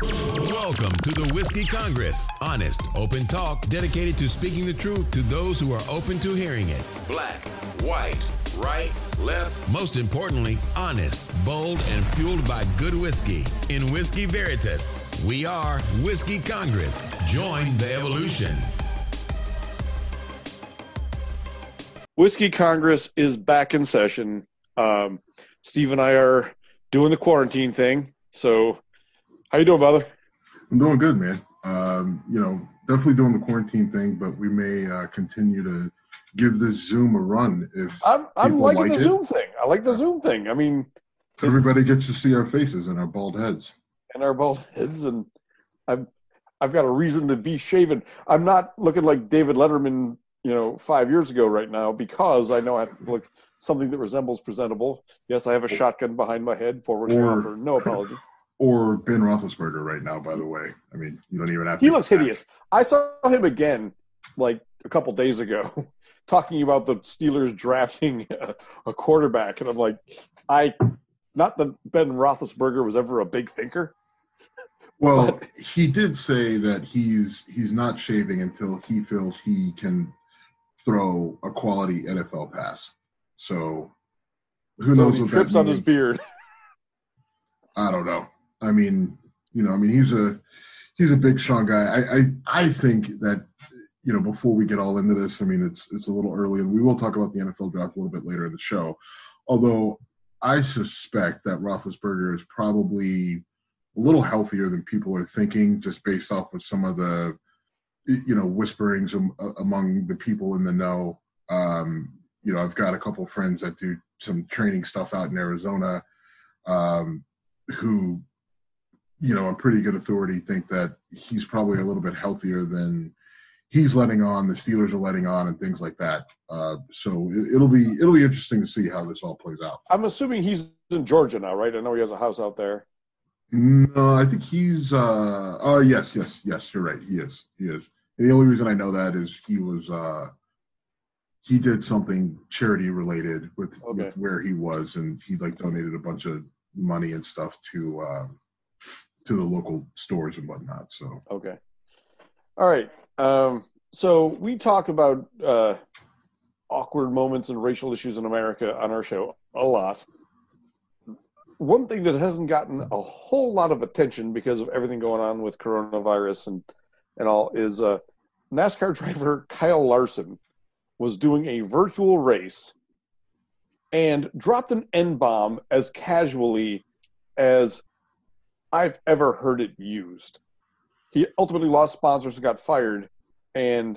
Welcome to the Whiskey Congress. Honest, open talk dedicated to speaking the truth to those who are open to hearing it. Black, white, right, left. Most importantly, honest, bold, and fueled by good whiskey. In Whiskey Veritas, we are Whiskey Congress. Join the evolution. Whiskey Congress is back in session. Steve and I are doing the quarantine thing. So, how you doing, brother? I'm doing good, man. Definitely doing the quarantine thing, but we may continue to give this Zoom a run if I'm liking the Zoom thing. I like the Zoom thing. I mean, everybody gets to see our faces and our bald heads. And I've got a reason to be shaven. I'm not looking like David Letterman, 5 years ago right now, because I know I have to look something that resembles presentable. Yes, I have a shotgun behind my head, for which I offer no apology. Or Ben Roethlisberger right now, by the way. I mean, you don't even have to. He looks hideous. I saw him again, like a couple days ago, talking about the Steelers drafting a quarterback. And I'm like, not that Ben Roethlisberger was ever a big thinker. Well, he did say that he's not shaving until he feels he can throw a quality NFL pass. So who knows what trips on his beard. I don't know. I mean, he's a big, strong guy. I think that, before we get all into this, I mean, it's a little early, and we will talk about the NFL draft a little bit later in the show. Although I suspect that Roethlisberger is probably a little healthier than people are thinking, just based off of some of the, whisperings among the people in the know. I've got a couple of friends that do some training stuff out in Arizona, who, on pretty good authority think that he's probably a little bit healthier than he's letting on, the Steelers are letting on, and things like that. So it'll be interesting to see how this all plays out. I'm assuming he's in Georgia now, right? I know he has a house out there. No, I think he's yes, you're right. He is. And the only reason I know that is he did something charity related with where he was, and he donated a bunch of money and stuff to the local stores and whatnot. So okay, all right. So we talk about awkward moments and racial issues in America on our show a lot. One thing that hasn't gotten a whole lot of attention because of everything going on with coronavirus and all is NASCAR driver Kyle Larson was doing a virtual race and dropped an N-bomb as casually as I've ever heard it used. He ultimately lost sponsors and got fired, and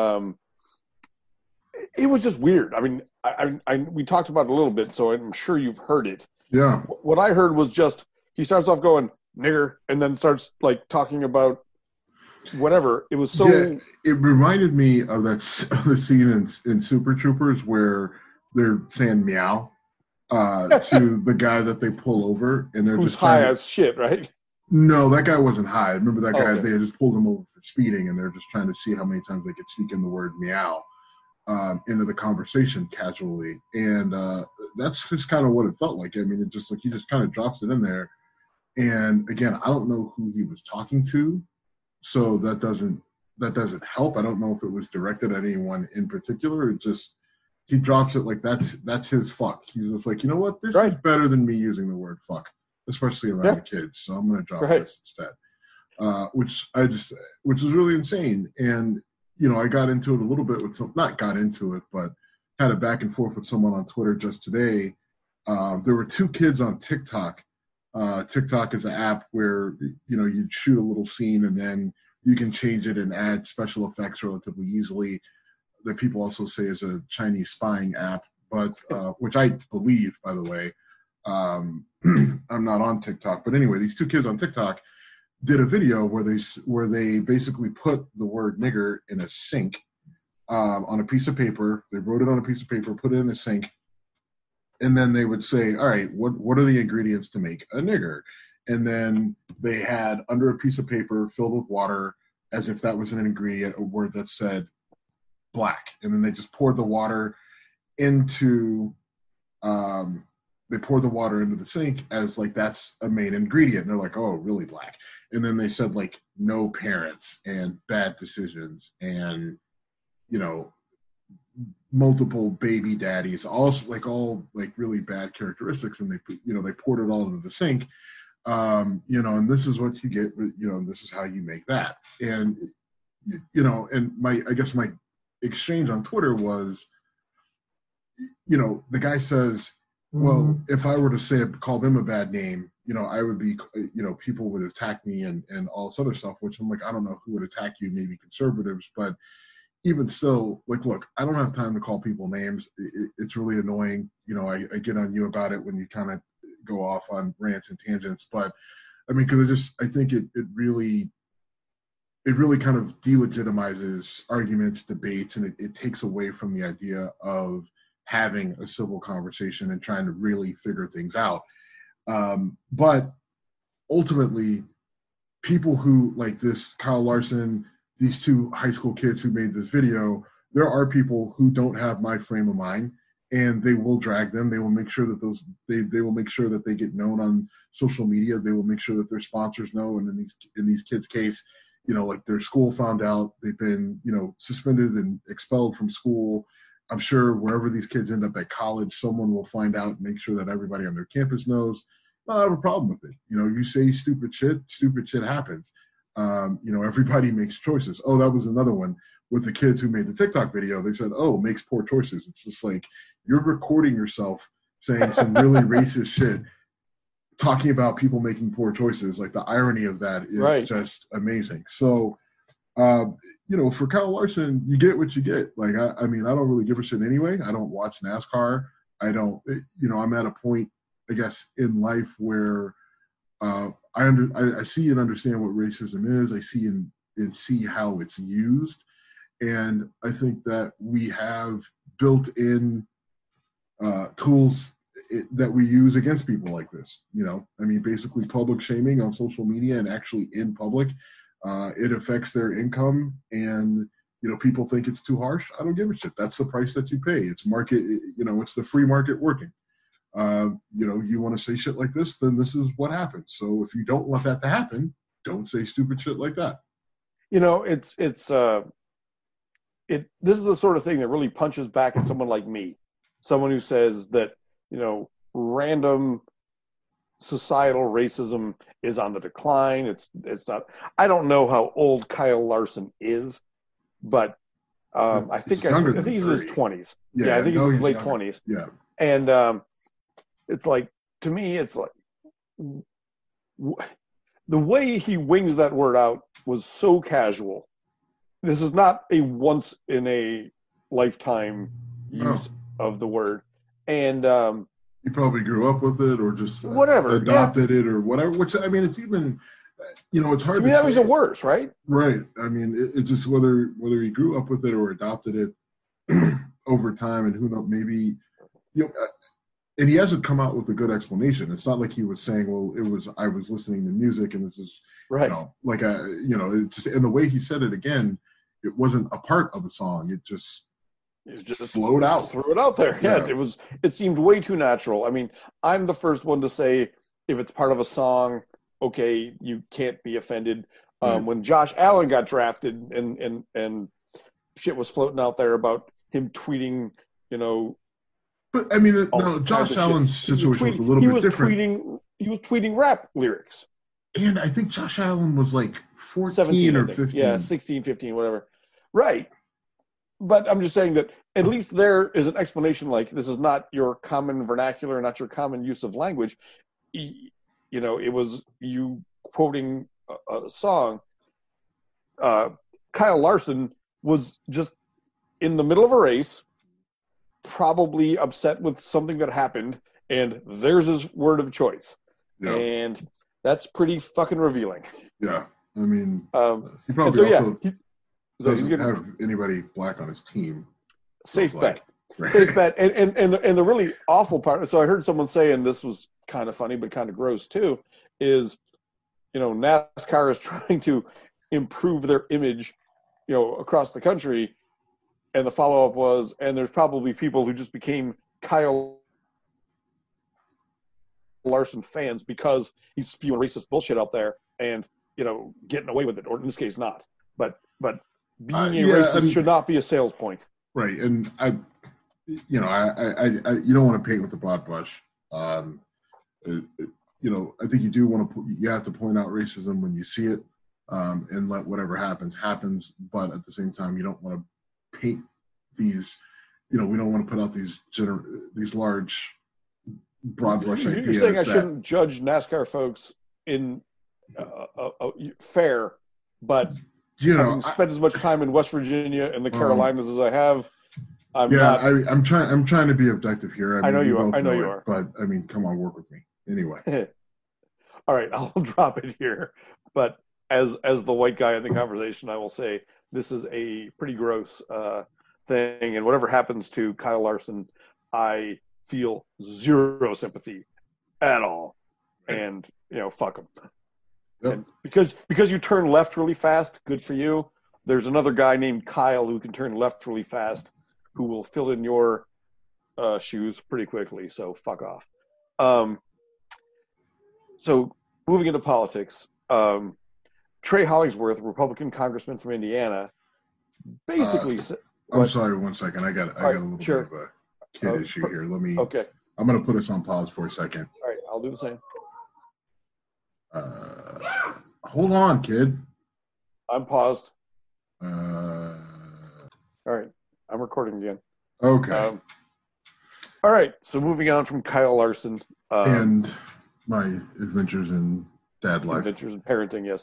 it was just weird. I mean, we talked about it a little bit, so I'm sure you've heard it. Yeah. What I heard was just he starts off going nigger, and then starts talking about whatever. It was so. Yeah, it reminded me of the scene in Super Troopers where they're saying meow to the guy that they pull over, and they're who's just high as shit, right? No, that guy wasn't high. Remember that guy? Okay. They had just pulled him over for speeding, and they're just trying to see how many times they could sneak in the word meow into the conversation casually, and that's just kind of what it felt like. I mean, it just he just kind of drops it in there, and again, I don't know who he was talking to, so that doesn't help. I don't know if it was directed at anyone in particular. It just he drops it like that's his fuck. He's just like, you know what, this is better than me using the word fuck, especially around the kids. So I'm going to drop this instead, which is really insane. And I got into it a little bit with not got into it, but had a back and forth with someone on Twitter just today. There were two kids on TikTok. TikTok is an app where you shoot a little scene and then you can change it and add special effects relatively easily. That people also say is a Chinese spying app, but which I believe, by the way. I'm not on TikTok, but anyway, these two kids on TikTok did a video where they basically put the word nigger in a sink on a piece of paper. They wrote it on a piece of paper, put it in a sink, and then they would say, all right, what are the ingredients to make a nigger? And then they had under a piece of paper filled with water, as if that was an ingredient, a word that said black. And then they just poured the water into they poured the water into the sink as like that's a main ingredient. And they're like, oh, really black. And then they said like no parents and bad decisions and, you know, multiple baby daddies, all really bad characteristics. And they poured it all into the sink. And this is what you get, this is how you make that. And, and my exchange on Twitter was, the guy says, well, if I were to call them a bad name, I would be, people would attack me and all this other stuff, which I'm like, I don't know who would attack you, maybe conservatives, but even so, like, look, I don't have time to call people names. It's really annoying. I get on you about it when you kind of go off on rants and tangents, but I mean, because I think it really kind of delegitimizes arguments, debates, and it takes away from the idea of having a civil conversation and trying to really figure things out. But ultimately, people who like this, Kyle Larson, these two high school kids who made this video, there are people who don't have my frame of mind, and they will drag them. They will make sure that they will make sure that they get known on social media. They will make sure that their sponsors know. And in these kids' case, like their school found out, they've been, suspended and expelled from school. I'm sure wherever these kids end up at college, someone will find out and make sure that everybody on their campus knows. I don't have a problem with it. You say stupid shit happens. Everybody makes choices. Oh, that was another one with the kids who made the TikTok video. They said, oh, makes poor choices. It's just like you're recording yourself saying some really racist shit, talking about people making poor choices. Like the irony of that is just amazing. So, for Kyle Larson, you get what you get. Like, I mean, I don't really give a shit anyway. I don't watch NASCAR. I don't, I'm at a point, I guess, in life where I see and understand what racism is. I see and see how it's used. And I think that we have built-in tools that we use against people like this. I mean, basically public shaming on social media and actually in public. It affects their income, and people think it's too harsh. I don't give a shit. That's the price that you pay. It's market. It's the free market working. You want to say shit like this, then this is what happens. So if you don't want that to happen, don't say stupid shit like that. This is the sort of thing that really punches back at someone like me, someone who says that, random societal racism is on the decline. It's not. I don't know how old Kyle Larson is, but I think he's in his 20s. Yeah, I think he's in his late 20s. Yeah, and it's like, to me, it's like the way he wings that word out was so casual. This is not a once in a lifetime use of the word, and he probably grew up with it or just adopted it or whatever. Which, I mean, it's even, it's hard to me. That makes it worse, right? Right. I mean, it's just whether he grew up with it or adopted it over time, and who knows, maybe, and he hasn't come out with a good explanation. It's not like he was saying, well, I was listening to music and this is right. It's just, and the way he said it again, it wasn't a part of a song. It just flowed out. Threw it out there. Yeah. It seemed way too natural. I mean, I'm the first one to say if it's part of a song, okay, you can't be offended. When Josh Allen got drafted and shit was floating out there about him tweeting, But I mean, Josh Allen's situation was a little bit different. He was tweeting rap lyrics. And I think Josh Allen was like 14 17 or 15. Yeah, 16, 15, whatever. Right. But I'm just saying that at least there is an explanation, like this is not your common vernacular, not your common use of language. It was you quoting a song. Kyle Larson was just in the middle of a race, probably upset with something that happened, and there's his word of choice. Yeah. And that's pretty fucking revealing. Yeah. I mean, he probably he's going to have anybody black on his team. Safe bet. Right. Safe bet. And the really awful part, so I heard someone say, and this was kind of funny but kind of gross too, is, NASCAR is trying to improve their image, across the country. And the follow-up was, and there's probably people who just became Kyle Larson fans because he's spewing racist bullshit out there and, getting away with it, or in this case, not. But being a racist should not be a sales point. Right. And I you don't want to paint with the broad brush. I think you have to point out racism when you see it, and let whatever happens. But at the same time, you don't want to paint these, we don't want to put out these large, broad brush ideas. You're saying I shouldn't judge NASCAR folks in fair, but having spent as much time in West Virginia and the Carolinas as I have, I'm trying to be objective here. I know you are. But I mean, come on, work with me. Anyway. All right, I'll drop it here. But as the white guy in the conversation, I will say this is a pretty gross thing. And whatever happens to Kyle Larson, I feel zero sympathy at all. And, fuck him. Yep. And because you turn left really fast, good for you. There's another guy named Kyle who can turn left really fast, who will fill in your shoes pretty quickly. So fuck off. So moving into politics, Trey Hollingsworth, Republican congressman from Indiana, basically said. I'm sorry, 1 second. I got a little bit of a kid issue here. Okay. I'm going to put us on pause for a second. All right, I'll do the same. Hold on, kid. I'm paused. All right, I'm recording again. Okay. All right, so moving on from Kyle Larson. And my adventures in dad life. Adventures in parenting, yes.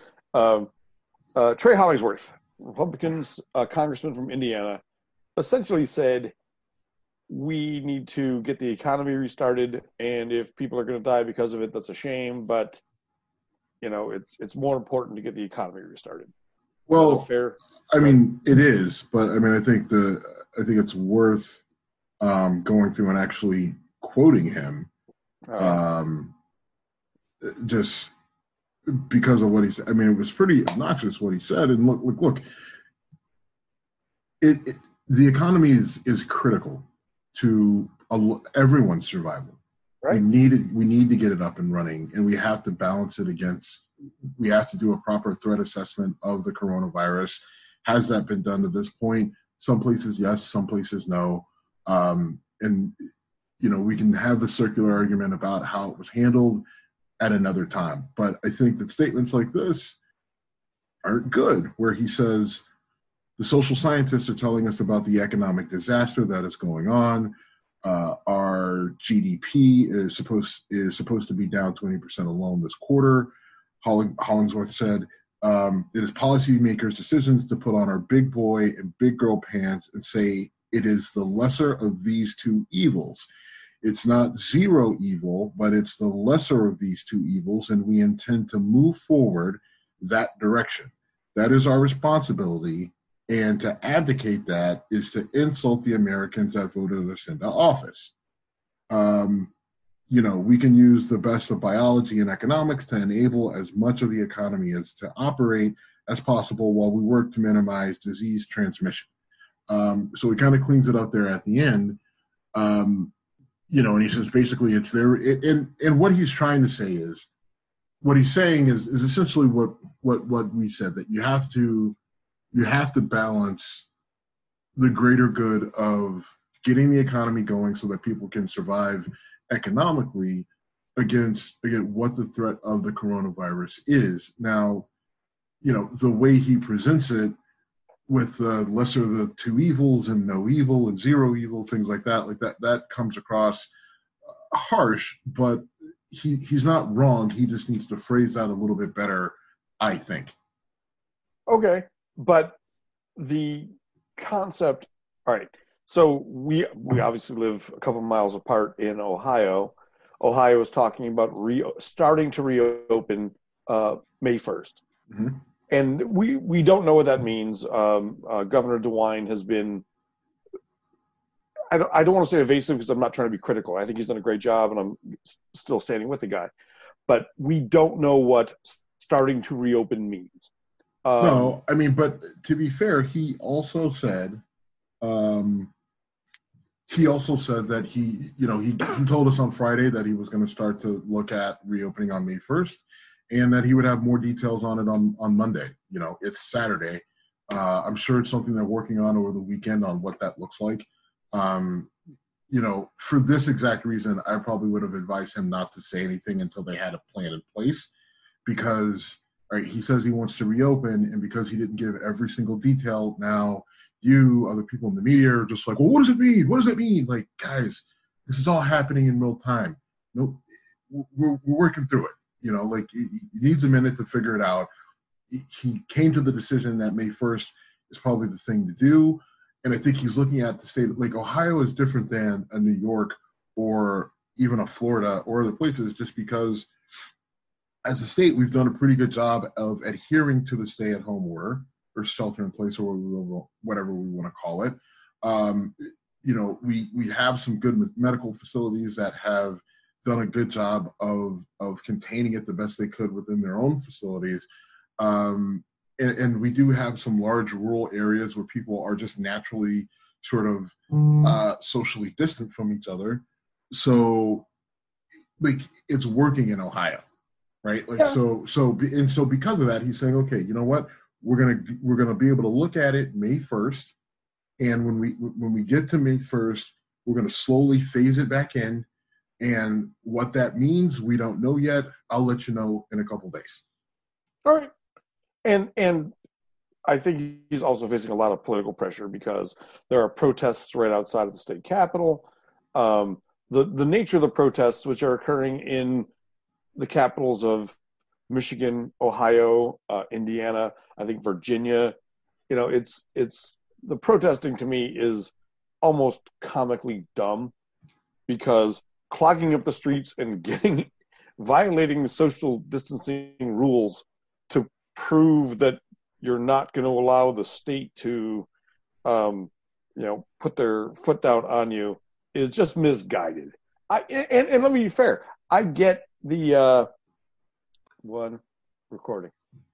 Trey Hollingsworth, Republicans, congressman from Indiana, essentially said, we need to get the economy restarted, and if people are going to die because of it, that's a shame, but it's more important to get the economy restarted. Well, fair. I mean, it is, but I mean, I think it's worth going through and actually quoting him, just because of what he said. I mean, it was pretty obnoxious what he said. And look, the economy is critical to everyone's survival. Right. We need to get it up and running, and we have to balance it against. We have to do a proper threat assessment of the coronavirus. Has that been done to this point? Some places yes, some places no. And we can have the circular argument about how it was handled at another time. But I think that statements like this aren't good, where he says the social scientists are telling us about the economic disaster that is going on. Our GDP is supposed to be down 20% alone this quarter. Hollingsworth said, it is policymakers' decisions to put on our big boy and big girl pants and say it is the lesser of these two evils. It's not zero evil, but it's the lesser of these two evils, and we intend to move forward that direction. That is our responsibility, and to abdicate that is to insult the Americans that voted us into office. We can use the best of biology and economics to enable as much of the economy as to operate as possible while we work to minimize disease transmission. So he kind of cleans it up there at the end. And he says basically it's there. And what he's trying to say is, what he's saying is essentially what we said, that you have to balance the greater good of getting the economy going so that people can survive economically against what the threat of the coronavirus is. Now, the way he presents it with lesser of the two evils and no evil and zero evil, things like that comes across harsh, but he's not wrong. He just needs to phrase that a little bit better, I think. Okay, but the concept, all right, so we obviously live a couple miles apart in Ohio. Ohio is talking about starting to reopen May 1st. Mm-hmm. And we don't know what that means. Governor DeWine has been, I don't want to say evasive because I'm not trying to be critical. I think he's done a great job and I'm still standing with the guy. But we don't know what starting to reopen means. No, I mean, but to be fair, he also said he also said that he told us on Friday that he was going to start to look at reopening on May 1st, and that he would have more details on it on Monday. It's Saturday. I'm sure it's something they're working on over the weekend on what that looks like. For this exact reason, I probably would have advised him not to say anything until they had a plan in place, because he says he wants to reopen, and because he didn't give every single detail, now other people in the media are just like, well, what does it mean? What does it mean? Like, guys, this is all happening in real time. No, we're working through it. He needs a minute to figure it out. He came to the decision that May 1st is probably the thing to do. And I think he's looking at the state, like Ohio is different than a New York or even a Florida or other places, just because as a state, we've done a pretty good job of adhering to the stay-at-home order or shelter-in-place or whatever we want to call it. We have some good medical facilities that have done a good job of containing it the best they could within their own facilities. And we do have some large rural areas where people are just naturally sort of socially distant from each other. So, it's working in Ohio, right? So because of that, he's saying, okay, you know what? We're gonna be able to look at it May 1st, and when we get to May 1st, we're gonna slowly phase it back in. And what that means, we don't know yet. I'll let you know in a couple days. All right. And I think he's also facing a lot of political pressure because there are protests right outside of the state capitol. The nature of the protests, which are occurring in the capitals of Michigan, Ohio, Indiana, I think Virginia, it's the protesting to me is almost comically dumb, because clogging up the streets and violating the social distancing rules to prove that you're not going to allow the state to, put their foot down on you is just misguided. And let me be fair. I get the one recording.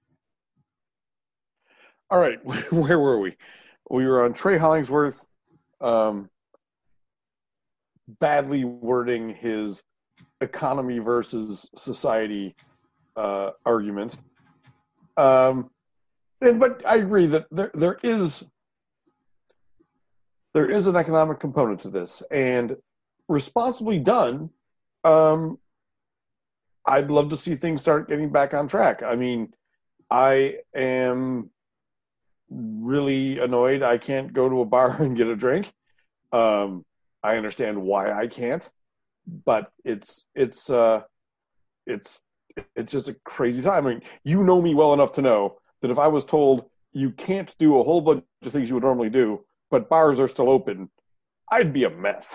All right, where were we? We were on Trey Hollingsworth badly wording his economy versus society argument. But I agree that there is an economic component to this, and responsibly done, I'd love to see things start getting back on track. I mean, I am really annoyed I can't go to a bar and get a drink. I understand why I can't, but it's just a crazy time. I mean, you know me well enough to know that if I was told you can't do a whole bunch of things you would normally do, but bars are still open, I'd be a mess.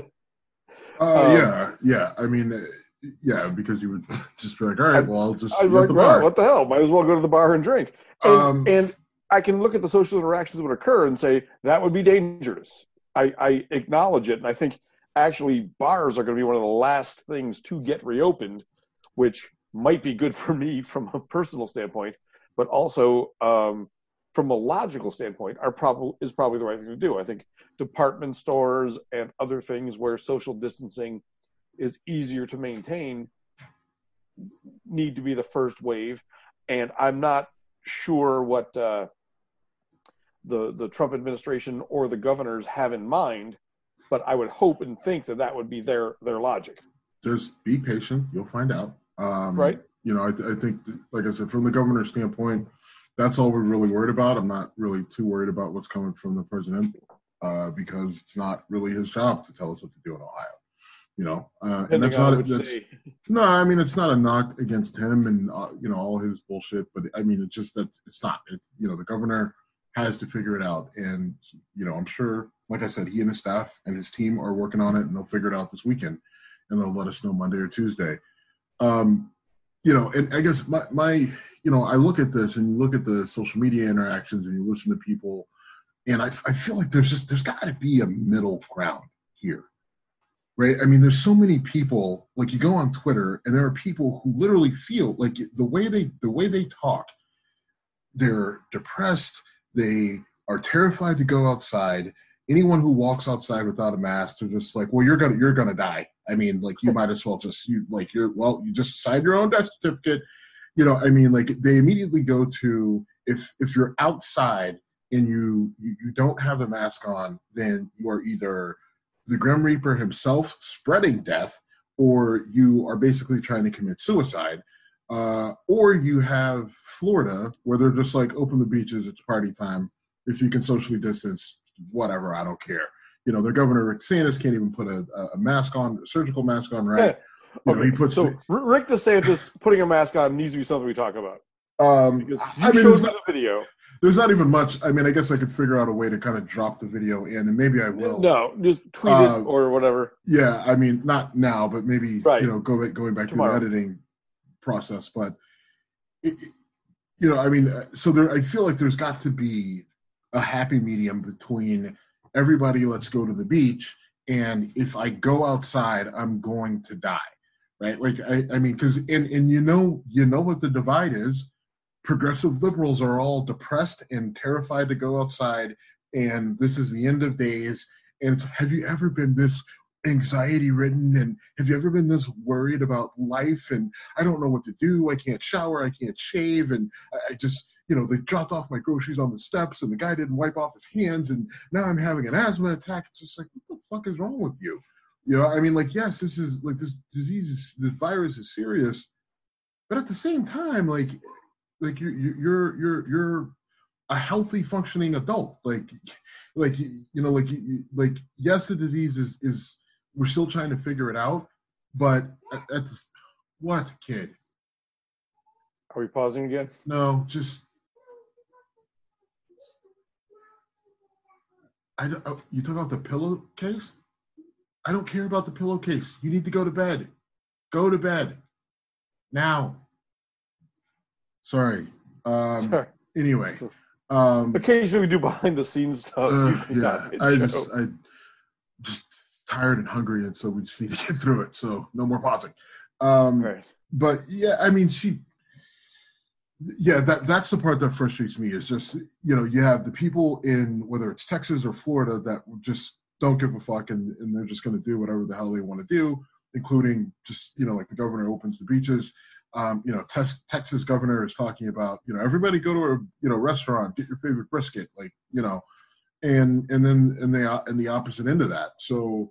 Yeah. I mean, because you would just be like, all right, well, I'll just I'd be like, well, what the hell? Might as well go to the bar and drink. And I can look at the social interactions that would occur and say that would be dangerous. I acknowledge it, and I think actually bars are going to be one of the last things to get reopened, which might be good for me from a personal standpoint, but also from a logical standpoint is probably the right thing to do. I think department stores and other things where social distancing is easier to maintain need to be the first wave, and I'm not sure what the Trump administration or the governors have in mind, but I would hope and think that would be their logic. Just be patient. You'll find out. Right. I think, like I said, from the governor's standpoint, that's all we're really worried about. I'm not really too worried about what's coming from the president because it's not really his job to tell us what to do in Ohio. And that's not it's not a knock against him and all his bullshit, but I mean it's just that it's not. The governor has to figure it out, and I'm sure, like I said, he and his staff and his team are working on it, and they'll figure it out this weekend, and they'll let us know Monday or Tuesday. And I guess my I look at this and you look at the social media interactions and you listen to people, and I feel like there's got to be a middle ground here. Right. I mean, there's so many people, like you go on Twitter and there are people who literally feel like the way they talk, they're depressed. They are terrified to go outside. anyone who walks outside without a mask, they're just like, well, you're gonna die. I mean, like, you might as well just you just signed your own death certificate. I mean, like, they immediately go to, if you're outside and you don't have a mask on, then you are either the Grim Reaper himself spreading death, or you are basically trying to commit suicide. Or you have Florida, where they're just like, open the beaches, it's party time. If you can socially distance, whatever, I don't care. Their governor, Rick DeSantis, can't even put a mask on, a surgical mask on, right? Okay. He puts Rick DeSantis putting a mask on needs to be something we talk about. Because showed me the video. There's not even much. I mean, I guess I could figure out a way to kind of drop the video in, and maybe I will. No, just tweet it or whatever. Yeah, I mean, not now, but maybe going back tomorrow. To the editing process. But I mean, so there. I feel like there's got to be a happy medium between everybody. Let's go to the beach, and if I go outside, I'm going to die, right? Like I mean, because and you know what the divide is. Progressive liberals are all depressed and terrified to go outside, and this is the end of days. And have you ever been this anxiety-ridden, and have you ever been this worried about life, and I don't know what to do, I can't shower, I can't shave, and I just, they dropped off my groceries on the steps, and the guy didn't wipe off his hands, and now I'm having an asthma attack. It's just like, what the fuck is wrong with you? I mean, like, yes, this is, like, this virus is serious, but at the same time, like you're a healthy, functioning adult. Yes, the disease is we're still trying to figure it out, but what, kid? Are we pausing again? No, just you talk about the pillowcase? I don't care about the pillowcase. You need to go to bed. Go to bed now. Sorry. Sorry. Anyway. Occasionally we do behind the scenes stuff. I just tired and hungry, and so we just need to get through it. So no more pausing. Right. But yeah, I mean, that's the part that frustrates me, is just, you have the people in, whether it's Texas or Florida, that just don't give a fuck, and they're just going to do whatever the hell they want to do, including just, like the governor opens the beaches. Texas governor is talking about, everybody go to a restaurant, get your favorite brisket, like, and then the opposite end of that. So,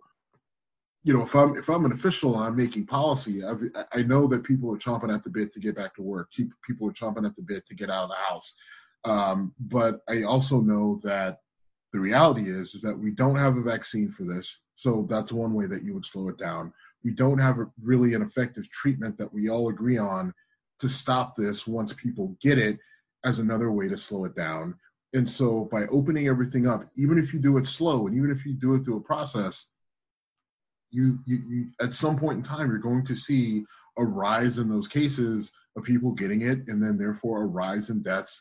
if I'm an official and I'm making policy, I know that people are chomping at the bit to get back to work. People are chomping at the bit to get out of the house. But I also know that the reality is that we don't have a vaccine for this. So that's one way that you would slow it down. We don't have really an effective treatment that we all agree on to stop this once people get it, as another way to slow it down. And so by opening everything up, even if you do it slow, and even if you do it through a process, you at some point in time, you're going to see a rise in those cases of people getting it, and then therefore a rise in deaths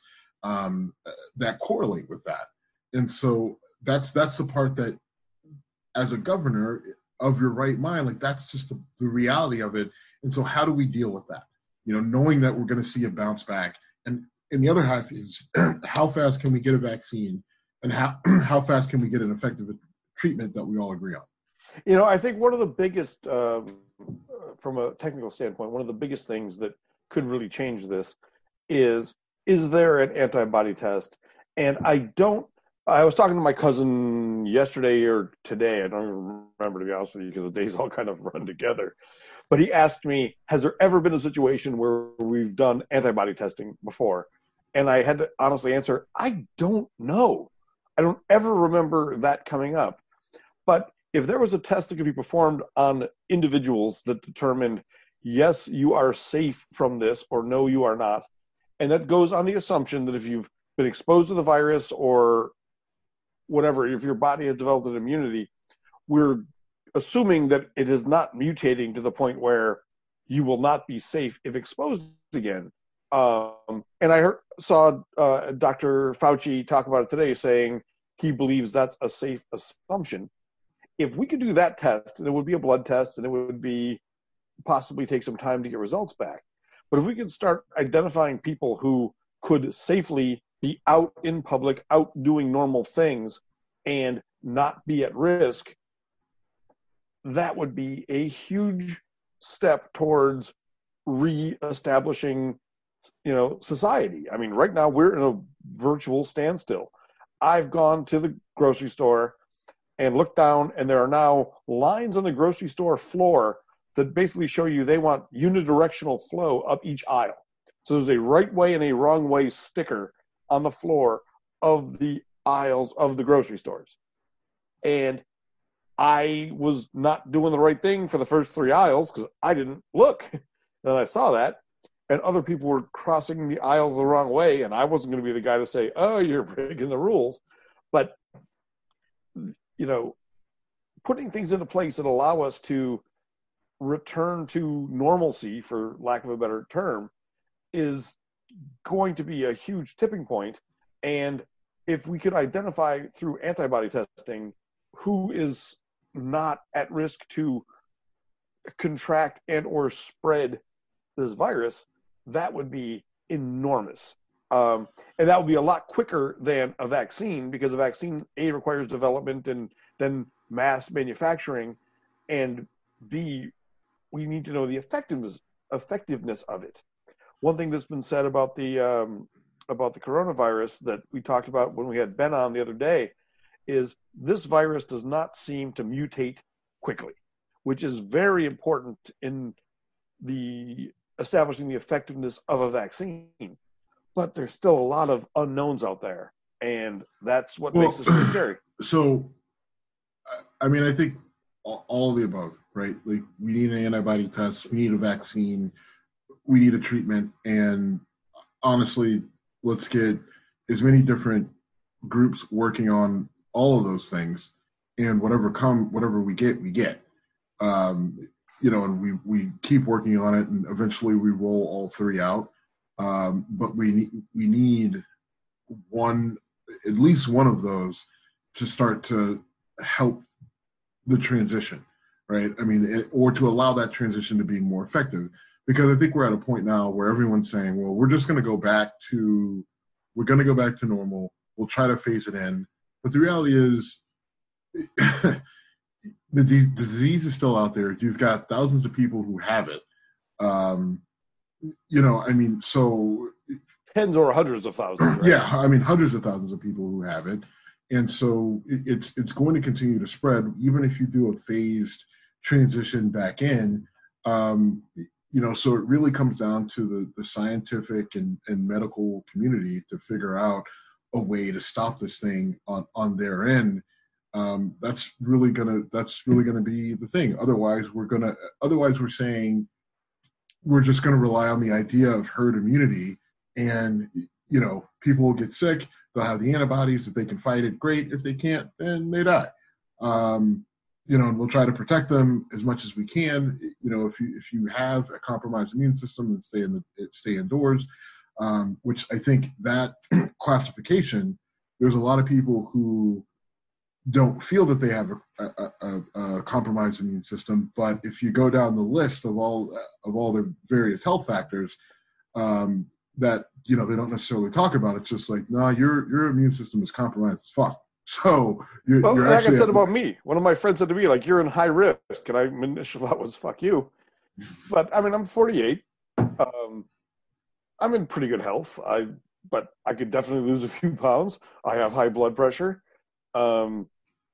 that correlate with that. And so that's the part that, as a governor of your right mind, like, that's just the reality of it. And so how do we deal with that? Knowing that we're going to see a bounce back. And the other half is, how fast can we get a vaccine, and how fast can we get an effective treatment that we all agree on? I think one of the biggest, from a technical standpoint, one of the biggest things that could really change this is there an antibody test? And I was talking to my cousin yesterday or today. I don't even remember, to be honest with you, because the days all kind of run together. But he asked me, has there ever been a situation where we've done antibody testing before? And I had to honestly answer, I don't know. I don't ever remember that coming up. But if there was a test that could be performed on individuals that determined, yes, you are safe from this, or no, you are not, and that goes on the assumption that if you've been exposed to the virus or whatever, if your body has developed an immunity, we're assuming that it is not mutating to the point where you will not be safe if exposed again. And I saw Dr. Fauci talk about it today, saying he believes that's a safe assumption. If we could do that test, and it would be a blood test, and it would be possibly take some time to get results back. But if we could start identifying people who could safely be out in public, out doing normal things, and not be at risk, that would be a huge step towards reestablishing, society. I mean, right now we're in a virtual standstill. I've gone to the grocery store and looked down, and there are now lines on the grocery store floor that basically show you they want unidirectional flow up each aisle. So there's a right way and a wrong way sticker on the floor of the aisles of the grocery stores. And I was not doing the right thing for the first 3 aisles because I didn't look. Then I saw that, and other people were crossing the aisles the wrong way, and I wasn't going to be the guy to say, oh, you're breaking the rules. But, putting things into place that allow us to return to normalcy, for lack of a better term, is going to be a huge tipping point. And if we could identify through antibody testing who is not at risk to contract and or spread this virus, that would be enormous. And that would be a lot quicker than a vaccine, because a vaccine, A, requires development and then mass manufacturing, and B, we need to know the effectiveness of it. One thing that's been said about the coronavirus that we talked about when we had Ben on the other day is this virus does not seem to mutate quickly, which is very important in the establishing the effectiveness of a vaccine. But there's still a lot of unknowns out there, and that's what makes it so scary. So, I mean, I think all of the above, right? Like, we need an antibody test, we need a vaccine, we need a treatment, and honestly, let's get as many different groups working on all of those things, and whatever we get. And we keep working on it, and eventually we roll all three out. But we need at least one of those to start to help the transition, right? I mean, or to allow that transition to be more effective, because I think we're at a point now where everyone's saying, well, we're going to go back to normal. We'll try to phase it in. But the reality is the disease is still out there. You've got thousands of people who have it. So tens or hundreds of thousands. Right? Yeah, I mean, hundreds of thousands of people who have it. And so it's going to continue to spread, even if you do a phased transition back in. So it really comes down to the scientific and medical community to figure out a way to stop this thing on their end. That's really gonna be the thing. Otherwise, we're saying we're just going to rely on the idea of herd immunity, and people will get sick. They'll have the antibodies. If they can fight it, great. If they can't, then they die. And we'll try to protect them as much as we can. If you have a compromised immune system, then stay indoors. Which I think that classification, there's a lot of people who don't feel that they have a compromised immune system. But if you go down the list of all the various health factors that they don't necessarily talk about, it's just like, no, your immune system is compromised as fuck. So you're like I said about me, one of my friends said to me, like, you're in high risk, and my initial thought was, fuck you. But I mean, I'm 48. I'm in pretty good health. But I could definitely lose a few pounds. I have high blood pressure. I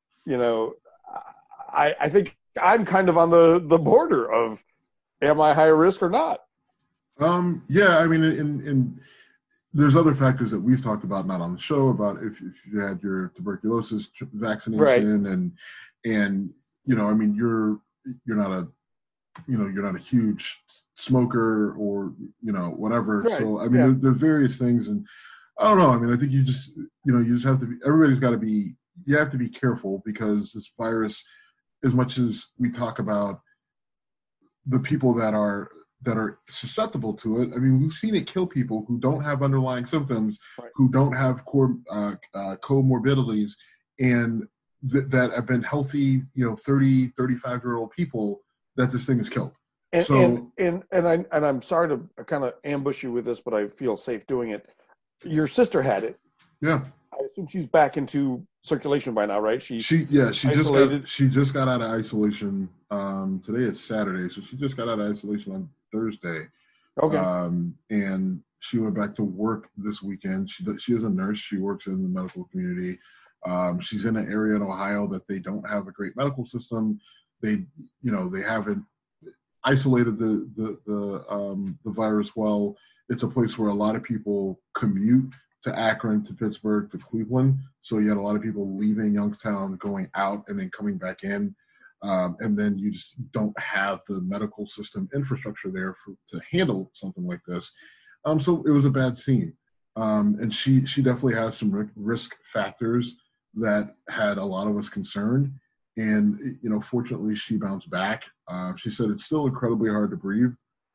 think I'm kind of on the border of, am I high risk or not? Yeah, I mean, and there's other factors that we've talked about, not on the show, about if you had your tuberculosis vaccination, right. and I mean, you're not a huge smoker or whatever. Right. So I mean, there's various things, and I don't know. I mean, I think you just have to be. Everybody's got to be. You have to be careful, because this virus, as much as we talk about the people that are susceptible to it, I mean, we've seen it kill people who don't have underlying symptoms, right. who don't have comorbidities, and that have been healthy, 30, 35-year-old people that this thing has killed. And I'm sorry to kind of ambush you with this, but I feel safe doing it. Your sister had it. Yeah. I assume she's back into circulation by now, right? She isolated. just got out of isolation. Today is Saturday, so she just got out of isolation on Thursday. Okay. And she went back to work this weekend. She is a nurse. She works in the medical community. She's in an area in Ohio that they don't have a great medical system. They haven't isolated the virus well. It's a place where a lot of people commute to Akron, to Pittsburgh, to Cleveland. So you had a lot of people leaving Youngstown, going out, and then coming back in. And then you just don't have the medical system infrastructure there to handle something like this. So it was a bad scene. And she definitely has some risk factors that had a lot of us concerned. And, fortunately, she bounced back. She said it's still incredibly hard to breathe.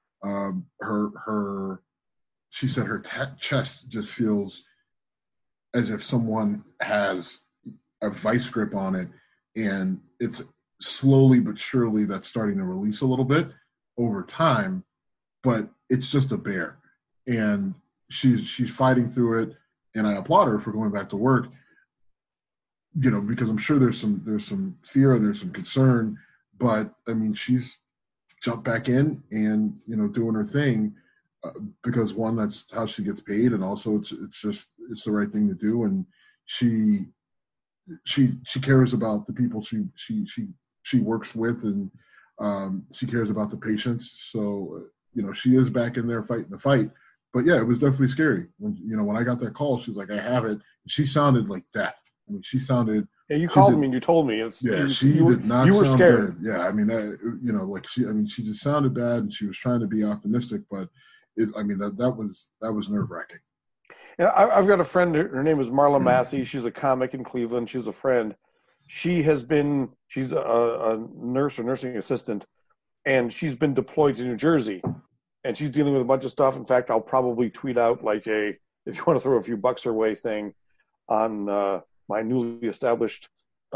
She said her chest just feels as if someone has a vice grip on it, and it's slowly but surely that's starting to release a little bit over time, but it's just a bear. And she's fighting through it, and I applaud her for going back to work, because I'm sure there's some fear, there's some concern, but I mean, she's jumped back in and, doing her thing. Because one, that's how she gets paid, and also it's the right thing to do, and she cares about the people she works with, and she cares about the patients. So she is back in there fighting the fight. But yeah, it was definitely scary when I got that call. She was like, "I have it." She sounded like death. I mean, she sounded. Yeah, you called me and you told me. She did not. You were sound scared. Good. Yeah, I mean, she just sounded bad, and she was trying to be optimistic, but. That was nerve-wracking. And I've got a friend. Her name is Marla Massey. She's a comic in Cleveland. She's a friend. She's a nurse or nursing assistant, and she's been deployed to New Jersey, and she's dealing with a bunch of stuff. In fact, I'll probably tweet out if you want to throw a few bucks her way thing on my newly established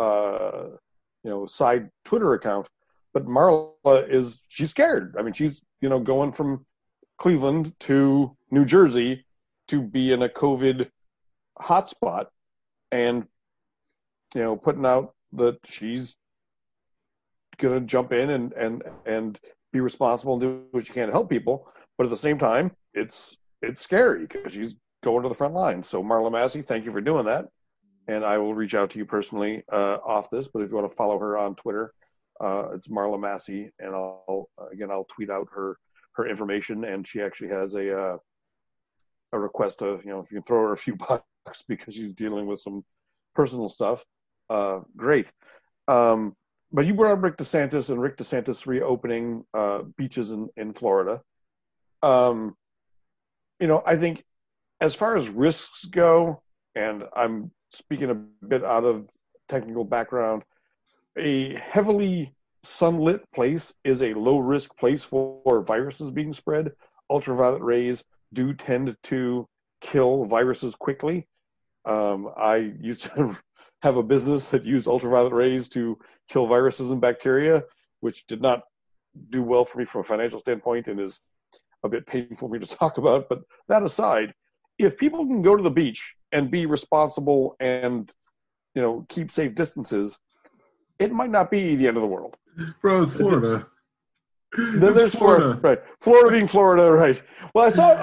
side Twitter account. But Marla she's scared. I mean, she's going from Cleveland to New Jersey to be in a COVID hotspot, and putting out that she's gonna jump in and be responsible and do what she can to help people, but at the same time it's scary because she's going to the front line. So Marla Massey, thank you for doing that, and I will reach out to you personally off this, but if you want to follow her on Twitter, it's Marla Massey, and I'll tweet out her information, and she actually has a request to, if you can throw her a few bucks because she's dealing with some personal stuff. Great. But you brought up Rick DeSantis and Rick DeSantis reopening beaches in Florida. I think as far as risks go, and I'm speaking a bit out of technical background, a heavily sunlit place is a low-risk place for viruses being spread. Ultraviolet rays do tend to kill viruses quickly. I used to have a business that used ultraviolet rays to kill viruses and bacteria, which did not do well for me from a financial standpoint and is a bit painful for me to talk about. But that aside, if people can go to the beach and be responsible and, keep safe distances, it might not be the end of the world. Bro, it's Florida. Then there's Florida, right? Florida being Florida, right? Well, I saw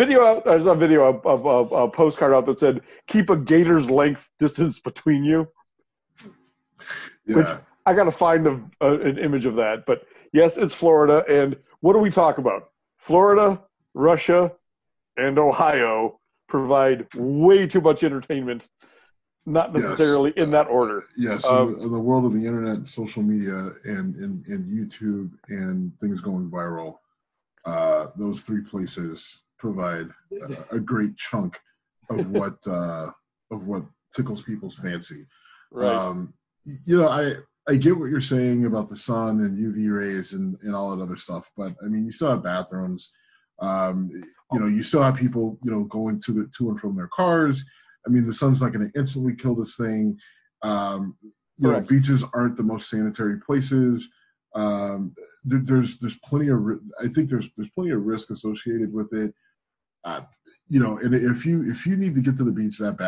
a postcard out that said, "Keep a gator's length distance between you." Yeah. Which I got to find an image of that. But yes, it's Florida, and what do we talk about? Florida, Russia, and Ohio provide way too much entertainment. Not necessarily in that order. Yes, in the world of the internet, social media, and YouTube, and things going viral, those three places provide a great chunk of what tickles people's fancy. Right. I get what you're saying about the sun and UV rays and all that other stuff, but I mean, you still have bathrooms. You still have people going to and from their cars. I mean, the sun's not going to instantly kill this thing. Beaches aren't the most sanitary places. There's plenty of. I think there's plenty of risk associated with it. And if you need to get to the beach that bad,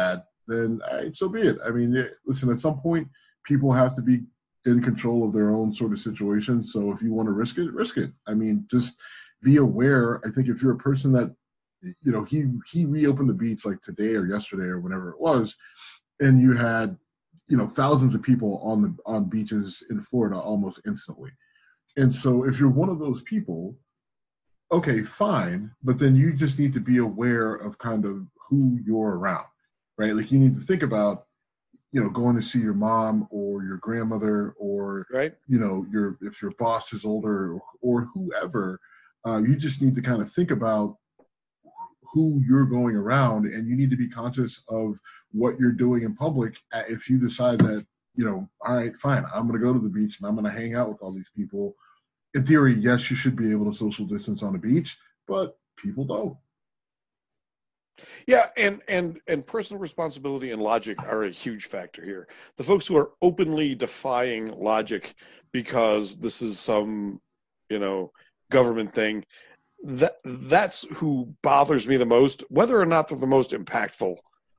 then so be it. I mean, listen, at some point, people have to be in control of their own sort of situation. So if you want to risk it, risk it. I mean, just be aware. I think if you're a person that, he reopened the beach like today or yesterday or whenever it was, and you had, thousands of people on beaches in Florida almost instantly. And so if you're one of those people, okay, fine, but then you just need to be aware of kind of who you're around, right? Like you need to think about, going to see your mom or your grandmother or, right, if your boss is older or whoever, you just need to kind of think about who you're going around, and you need to be conscious of what you're doing in public. If you decide that, all right, fine, I'm going to go to the beach and I'm going to hang out with all these people. In theory, yes, you should be able to social distance on the beach, but people don't. Yeah, and personal responsibility and logic are a huge factor here. The folks who are openly defying logic because this is some, government thing, that's who bothers me the most. Whether or not they're the most impactful,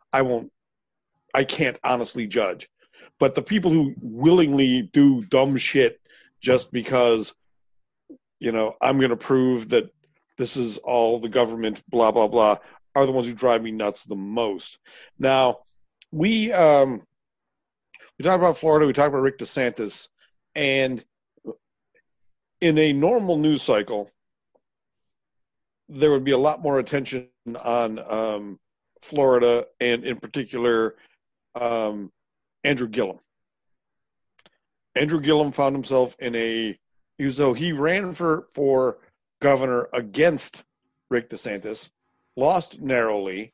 I can't honestly judge. But the people who willingly do dumb shit just because, I'm going to prove that this is all the government, blah, blah, blah, are the ones who drive me nuts the most. Now, we talked about Florida, we talked about Rick DeSantis, and in a normal news cycle, there would be a lot more attention on Florida and, in particular, Andrew Gillum. Andrew Gillum found himself he ran for governor against Rick DeSantis, lost narrowly.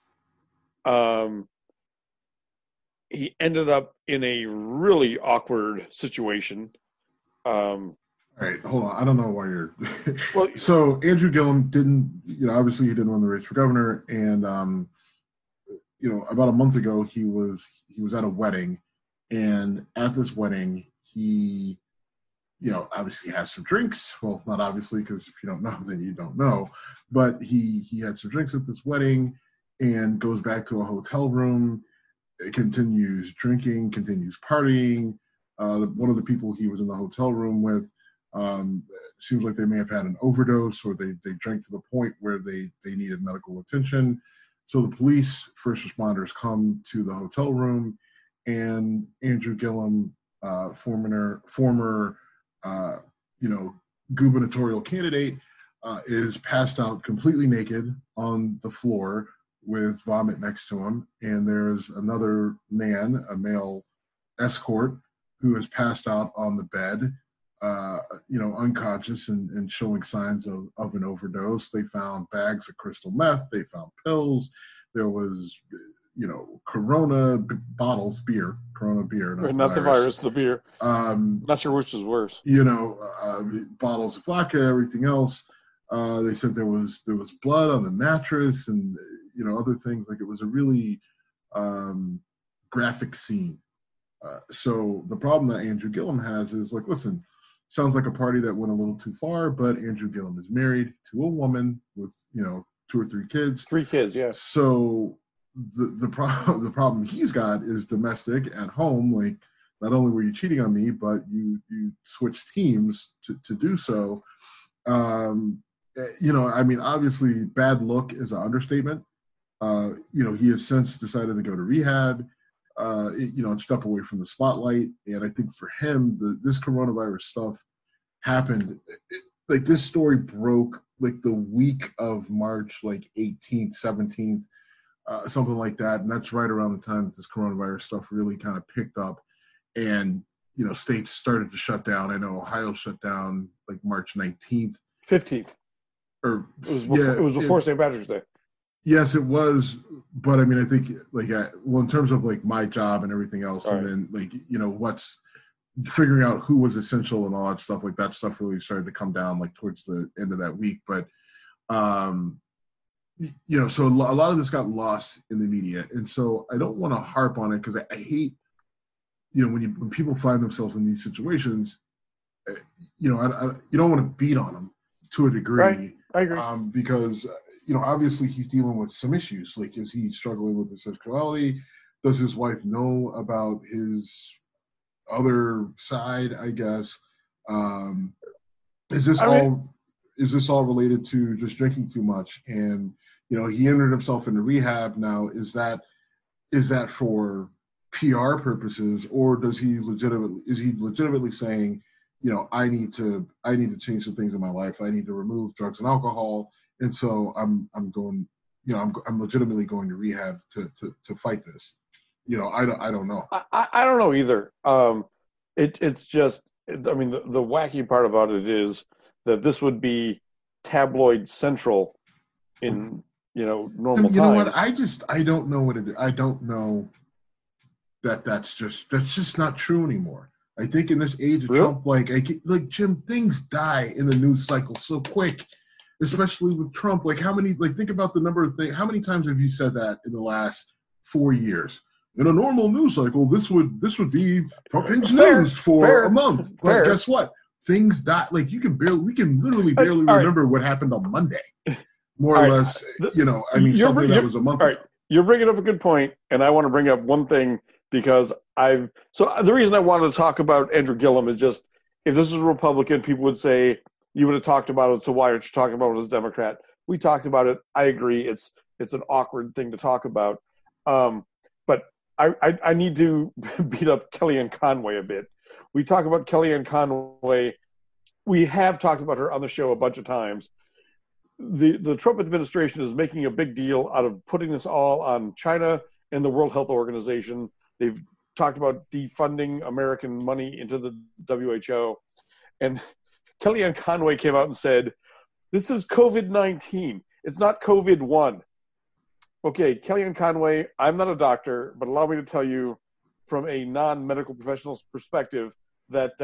He ended up in a really awkward situation. All right, hold on. I don't know why you're. Well, so Andrew Gillum didn't, obviously he didn't win the race for governor, and about a month ago he was at a wedding, and at this wedding he, obviously has some drinks. Well, not obviously, because if you don't know, then you don't know. But he had some drinks at this wedding, and goes back to a hotel room, continues drinking, continues partying. One of the people he was in the hotel room with. Seems like they may have had an overdose, or they drank to the point where they needed medical attention. So the police, first responders, come to the hotel room, and Andrew Gillum, former gubernatorial candidate, is passed out completely naked on the floor with vomit next to him, and there's another man, a male escort, who is passed out on the bed. Unconscious and showing signs of an overdose. They found bags of crystal meth. They found pills. There was, Corona bottles, Corona beer. Not the virus, the beer. Not sure which is worse. Bottles of vodka, everything else. They said there was blood on the mattress and, other things. Like, it was a really graphic scene. So the problem that Andrew Gillum has is, like, listen, sounds like a party that went a little too far, but Andrew Gillum is married to a woman with, 2 or 3 kids. 3 kids, yeah. So the problem he's got is domestic at home. Like, not only were you cheating on me, but you switched teams to do so. Obviously bad look is an understatement. He has since decided to go to rehab. And step away from the spotlight. And I think for him, this coronavirus stuff happened. Like, this story broke like the week of March, like 18th, 17th, something like that. And that's right around the time that this coronavirus stuff really kind of picked up. And, states started to shut down. I know Ohio shut down like March 19th. 15th. It was before St. Patrick's Day. Yes, it was, but I mean, I think in terms of like my job and everything else, all and then what's figuring out who was essential and all that stuff, like that stuff really started to come down like towards the end of that week. But, so a lot of this got lost in the media, and so I don't want to harp on it because I hate, when people find themselves in these situations, you don't want to beat on them to a degree. Right. I agree. Because, obviously he's dealing with some issues. Like, is he struggling with his sexuality? Does his wife know about his other side, I guess? Is this all related to just drinking too much? And, he entered himself into rehab. Now, is that for PR purposes, or is he legitimately saying, I need to change some things in my life. I need to remove drugs and alcohol. And so I'm going, I'm legitimately going to rehab to fight this. I don't know. I don't know either. It's just, I mean, the wacky part about it is that this would be tabloid central in, normal times. You know what? I don't know what it is. I don't know that's just not true anymore. I think in this age of Trump, like Jim, things die in the news cycle so quick, especially with Trump. Like think about the number of things. How many times have you said that in the last 4 years? In a normal news cycle, this would be front page news for a month. But guess what? Things die. Like we can literally barely remember what happened on Monday, more or less. Something that was a month ago. You're bringing up a good point, and I want to bring up one thing because the reason I wanted to talk about Andrew Gillum is just, if this was a Republican, people would say you would have talked about it. So why aren't you talking about it as a Democrat? We talked about it. I agree. It's an awkward thing to talk about. But I need to beat up Kellyanne Conway a bit. We talk about Kellyanne Conway. We have talked about her on the show a bunch of times. The Trump administration is making a big deal out of putting this all on China and the World Health Organization. They've talked about defunding American money into the WHO. And Kellyanne Conway came out and said, this is COVID-19. It's not COVID-1. Okay, Kellyanne Conway, I'm not a doctor, but allow me to tell you from a non-medical professional's perspective that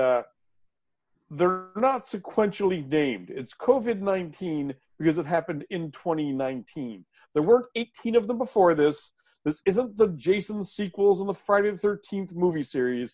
they're not sequentially named. It's COVID-19 because it happened in 2019. There weren't 18 of them before this. This isn't the Jason sequels and the Friday the 13th movie series.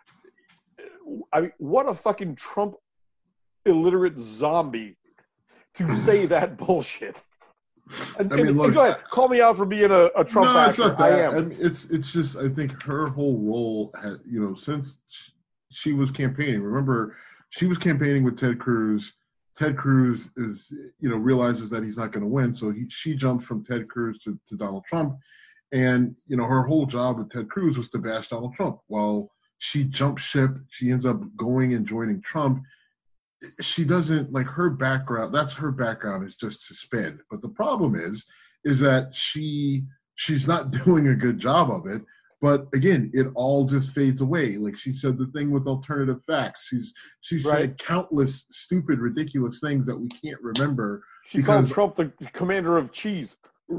I mean, what a fucking Trump illiterate zombie to say that bullshit. And go ahead, call me out for being a Trump actor. It's not that. I am. It's just, I think her whole role has, since she was campaigning. Remember, she was campaigning with Ted Cruz. Ted Cruz realizes that he's not going to win, so she jumped from Ted Cruz to Donald Trump. And, her whole job with Ted Cruz was to bash Donald Trump. While she jumped ship, she ends up going and joining Trump. She doesn't, her background, that's her background, is just to spin. But the problem is that she's not doing a good job of it. But again, it all just fades away. Like she said, the thing with alternative facts. She's said countless stupid, ridiculous things that we can't remember. She called Trump the commander of cheese.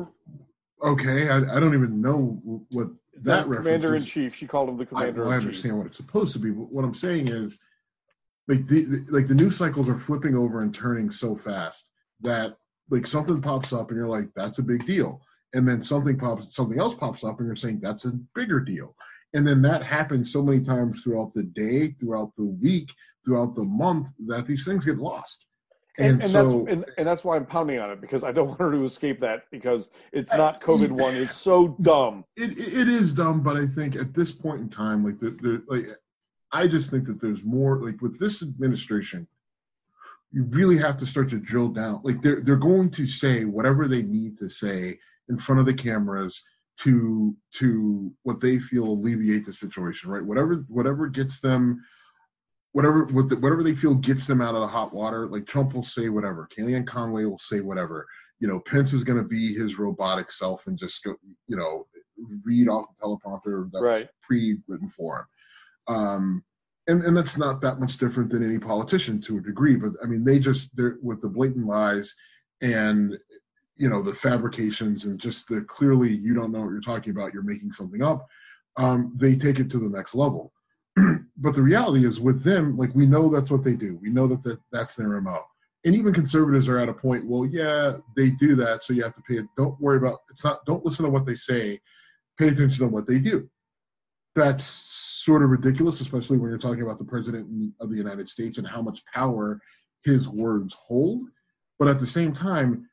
Okay, I don't even know what that reference is. Commander-in-chief. She called him the commander of cheese. I understand what it's supposed to be. But what I'm saying is, the news cycles are flipping over and turning so fast that something pops up and you're like, that's a big deal. And then something else pops up and you're saying that's a bigger deal. And then that happens so many times throughout the day, throughout the week, throughout the month, that these things get lost. And that's why I'm pounding on it, because I don't want her to escape that, because it's not COVID-1. It's so dumb. It is dumb, but I think at this point in time, I just think that there's more, with this administration, you really have to start to drill down. They're going to say whatever they need to say in front of the cameras to what they feel alleviate the situation, right? Whatever gets them, whatever they feel gets them out of the hot water. Trump will say whatever, Kellyanne Conway will say whatever. Pence is going to be his robotic self and just go, read off the teleprompter that's pre-written for him. And that's not that much different than any politician to a degree, but I mean, they're with the blatant lies and, the fabrications and just the clearly you don't know what you're talking about, you're making something up. They take it to the next level. But the reality is with them, we know that's what they do. We know that's their MO. And even conservatives are at a point, well, yeah, they do that. So you have to pay it. Don't worry about, don't listen to what they say. Pay attention to what they do. That's sort of ridiculous, especially when you're talking about the president of the United States and how much power his words hold. But at the same time,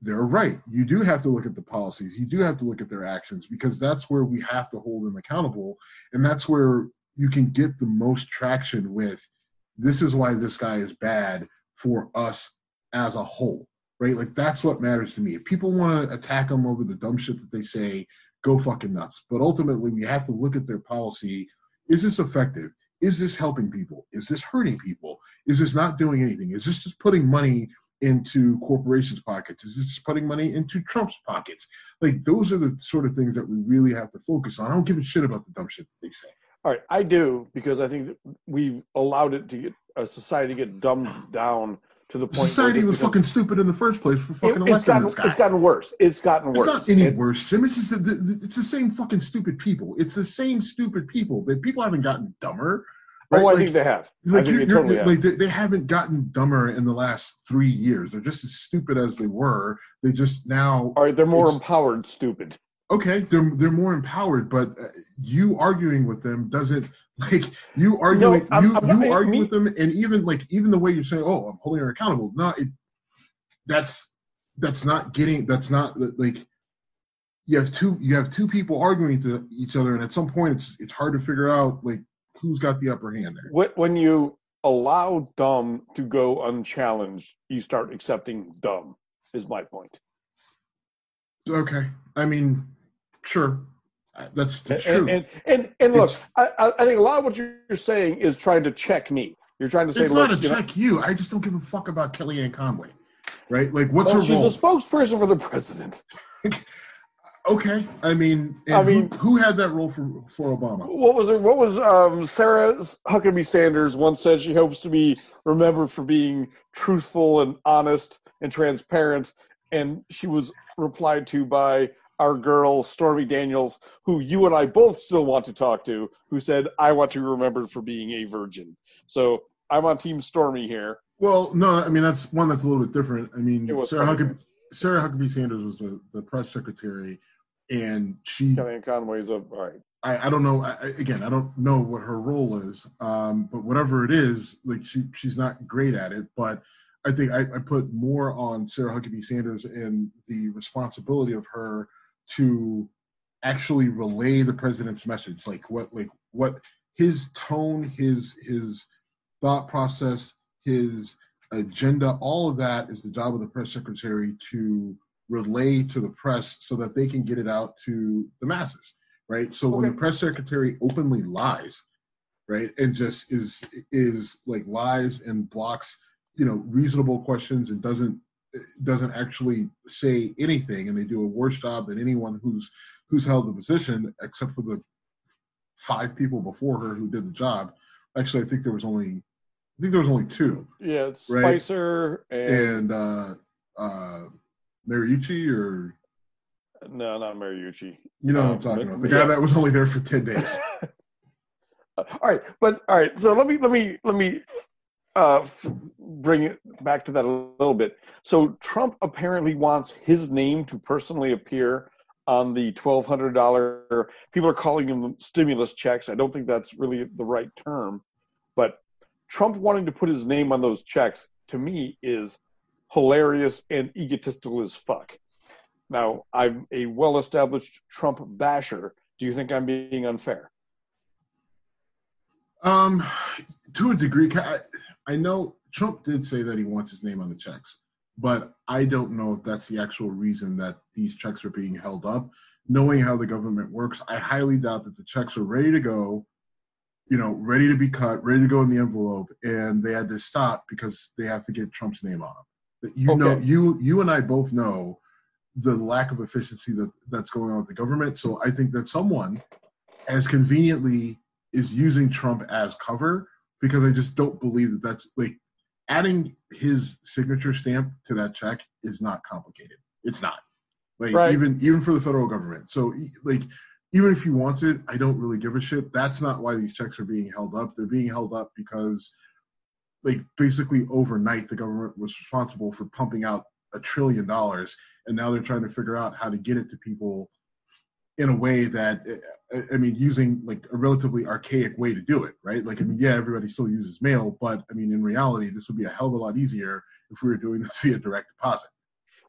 they're right. You do have to look at the policies. You do have to look at their actions, because that's where we have to hold them accountable. And that's where you can get the most traction with, this is why this guy is bad for us as a whole, right? Like, that's what matters to me. If people want to attack them over the dumb shit that they say, go fucking nuts. But ultimately, we have to look at their policy. Is this effective? Is this helping people? Is this hurting people? Is this not doing anything? Is this just putting money into corporations' pockets? Is this just putting money into Trump's pockets? Like, those are the sort of things that we really have to focus on. I don't give a shit about the dumb shit that they say. All right, I do, because I think that we've allowed it to get a society to get dumbed down to the point. Society was fucking stupid in the first place for fucking electing this guy. It's gotten worse. It's gotten worse. It's not any worse, Jim. It's just it's the same fucking stupid people. It's the same stupid people. That people haven't gotten dumber. Right? Oh, I think they have. Like, I think they totally have. Like they haven't gotten dumber in the last 3 years. They're just as stupid as they were. They just now. All right, they're more empowered stupid. Okay, they're more empowered, but you arguing with them doesn't, like, you arguing with them, and even the way you're saying, oh, I'm holding her accountable. No, that's not like, you have two people arguing to each other, and at some point it's hard to figure out, like, who's got the upper hand there. When you allow dumb to go unchallenged, you start accepting dumb, is my point. Okay, I mean, sure, that's true. And look, I think a lot of what you're saying is trying to check me. You're trying to say, it's not to check you. I just don't give a fuck about Kellyanne Conway, right? Like, what's her role? She's a spokesperson for the president. Okay, I mean, who had that role for Obama? What was Sarah Huckabee Sanders once said she hopes to be remembered for being truthful and honest and transparent, and she was replied to by our girl Stormy Daniels, who you and I both still want to talk to, who said, I want to be remembered for being a virgin. So I'm on Team Stormy here. Well, no, I mean, that's a little bit different. I mean, Sarah Huckabee Sanders was the press secretary, and Kellyanne Conway's all right. I don't know. I don't know what her role is, but whatever it is, like, she's not great at it. But I think I put more on Sarah Huckabee Sanders and the responsibility of her to actually relay the president's message, like what his tone, his thought process, his agenda, all of that is the job of the press secretary to relay to the press so that they can get it out to the masses, right? So when the press secretary openly lies, right, and just is like lies and blocks, reasonable questions and doesn't actually say anything, and they do a worse job than anyone who's held the position, except for the 5 people before her who did the job. Actually, I think there was only 2. Yeah, it's right? Spicer and Mariucci, or no, not Mariucci. You know what I'm talking about. The guy that was only there for 10 days. All right. So let me bring it back to that a little bit. So Trump apparently wants his name to personally appear on the $1,200. People are calling them stimulus checks. I don't think that's really the right term, but Trump wanting to put his name on those checks, to me, is hilarious and egotistical as fuck. Now, I'm a well-established Trump basher. Do you think I'm being unfair? To a degree. I know Trump did say that he wants his name on the checks, but I don't know if that's the actual reason that these checks are being held up. Knowing how the government works, I highly doubt that the checks are ready to go, ready to be cut, ready to go in the envelope, and they had to stop because they have to get Trump's name on them. You and I both know the lack of efficiency that's going on with the government. So I think that someone as conveniently is using Trump as cover, because I just don't believe that that's, like, adding his signature stamp to that check is not complicated. It's not. Like, right. even for the federal government. So, like, even if he wants it, I don't really give a shit. That's not why these checks are being held up. They're being held up because, like, basically overnight the government was responsible for pumping out $1 trillion, and now they're trying to figure out how to get it to people in a way that, I mean, using, like, a relatively archaic way to do it, right? Like, I mean, yeah, everybody still uses mail, but I mean, in reality, this would be a hell of a lot easier if we were doing this via direct deposit.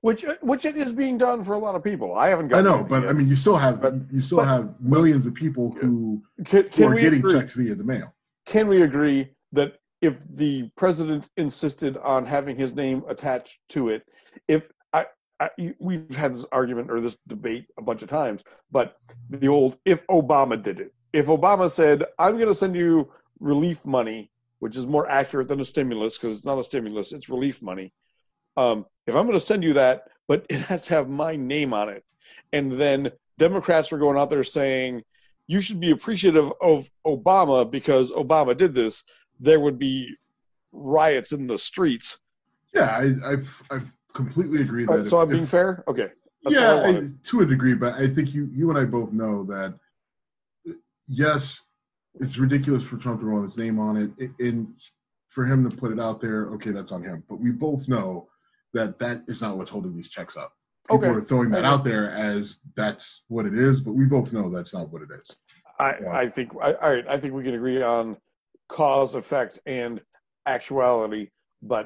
which it is being done for a lot of people. I haven't got. I know, but I mean, you still have millions of people who are getting checks via the mail. Can we agree that if the president insisted on having his name attached to it, we've had this argument or this debate a bunch of times, but the old if Obama did it, if Obama said, I'm going to send you relief money, which is more accurate than a stimulus because it's not a stimulus, it's relief money. If I'm going to send you that, but it has to have my name on it, and then Democrats were going out there saying, you should be appreciative of Obama because Obama did this, there would be riots in the streets. Yeah, I completely agree. That so I'm being fair? Okay. To a degree, but I think you and I both know that, yes, it's ridiculous for Trump to roll his name on it, and for him to put it out there, okay, that's on him. But we both know that is not what's holding these checks up. People are throwing that out there as that's what it is, but we both know that's not what it is. I think we can agree on cause, effect, and actuality, but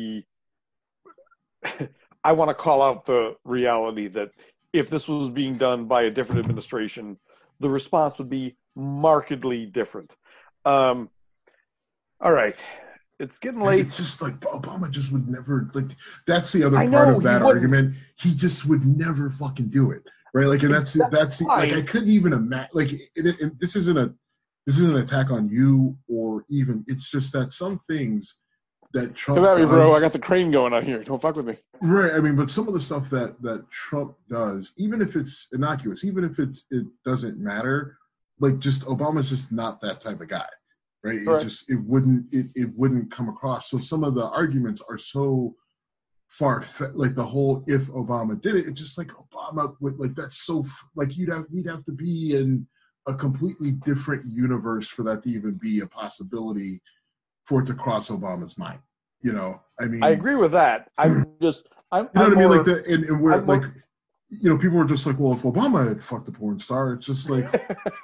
I want to call out the reality that if this was being done by a different administration, the response would be markedly different. All right. It's getting late. It's just like Obama just would never, like, that's the other part of that argument. He just would never fucking do it. Right. Like, and that's like, I couldn't even imagine, like, this isn't an attack on you or even, it's just that some things that Trump Come at me, bro. I got the crane going on here. Don't fuck with me. Right. I mean, but some of the stuff that Trump does, even if it's innocuous, even if it doesn't matter, like, just Obama's just not that type of guy. Right. It wouldn't come across. So some of the arguments are so far, like the whole, if Obama did it, it's just like Obama would, like, that's so, like, we'd have to be in a completely different universe for that to even be a possibility for it to cross Obama's mind. You know, I mean, I agree with that. I'm you know what I mean? Like, and we're like, you know, people were just like, well, if Obama had fucked a porn star, it's just like,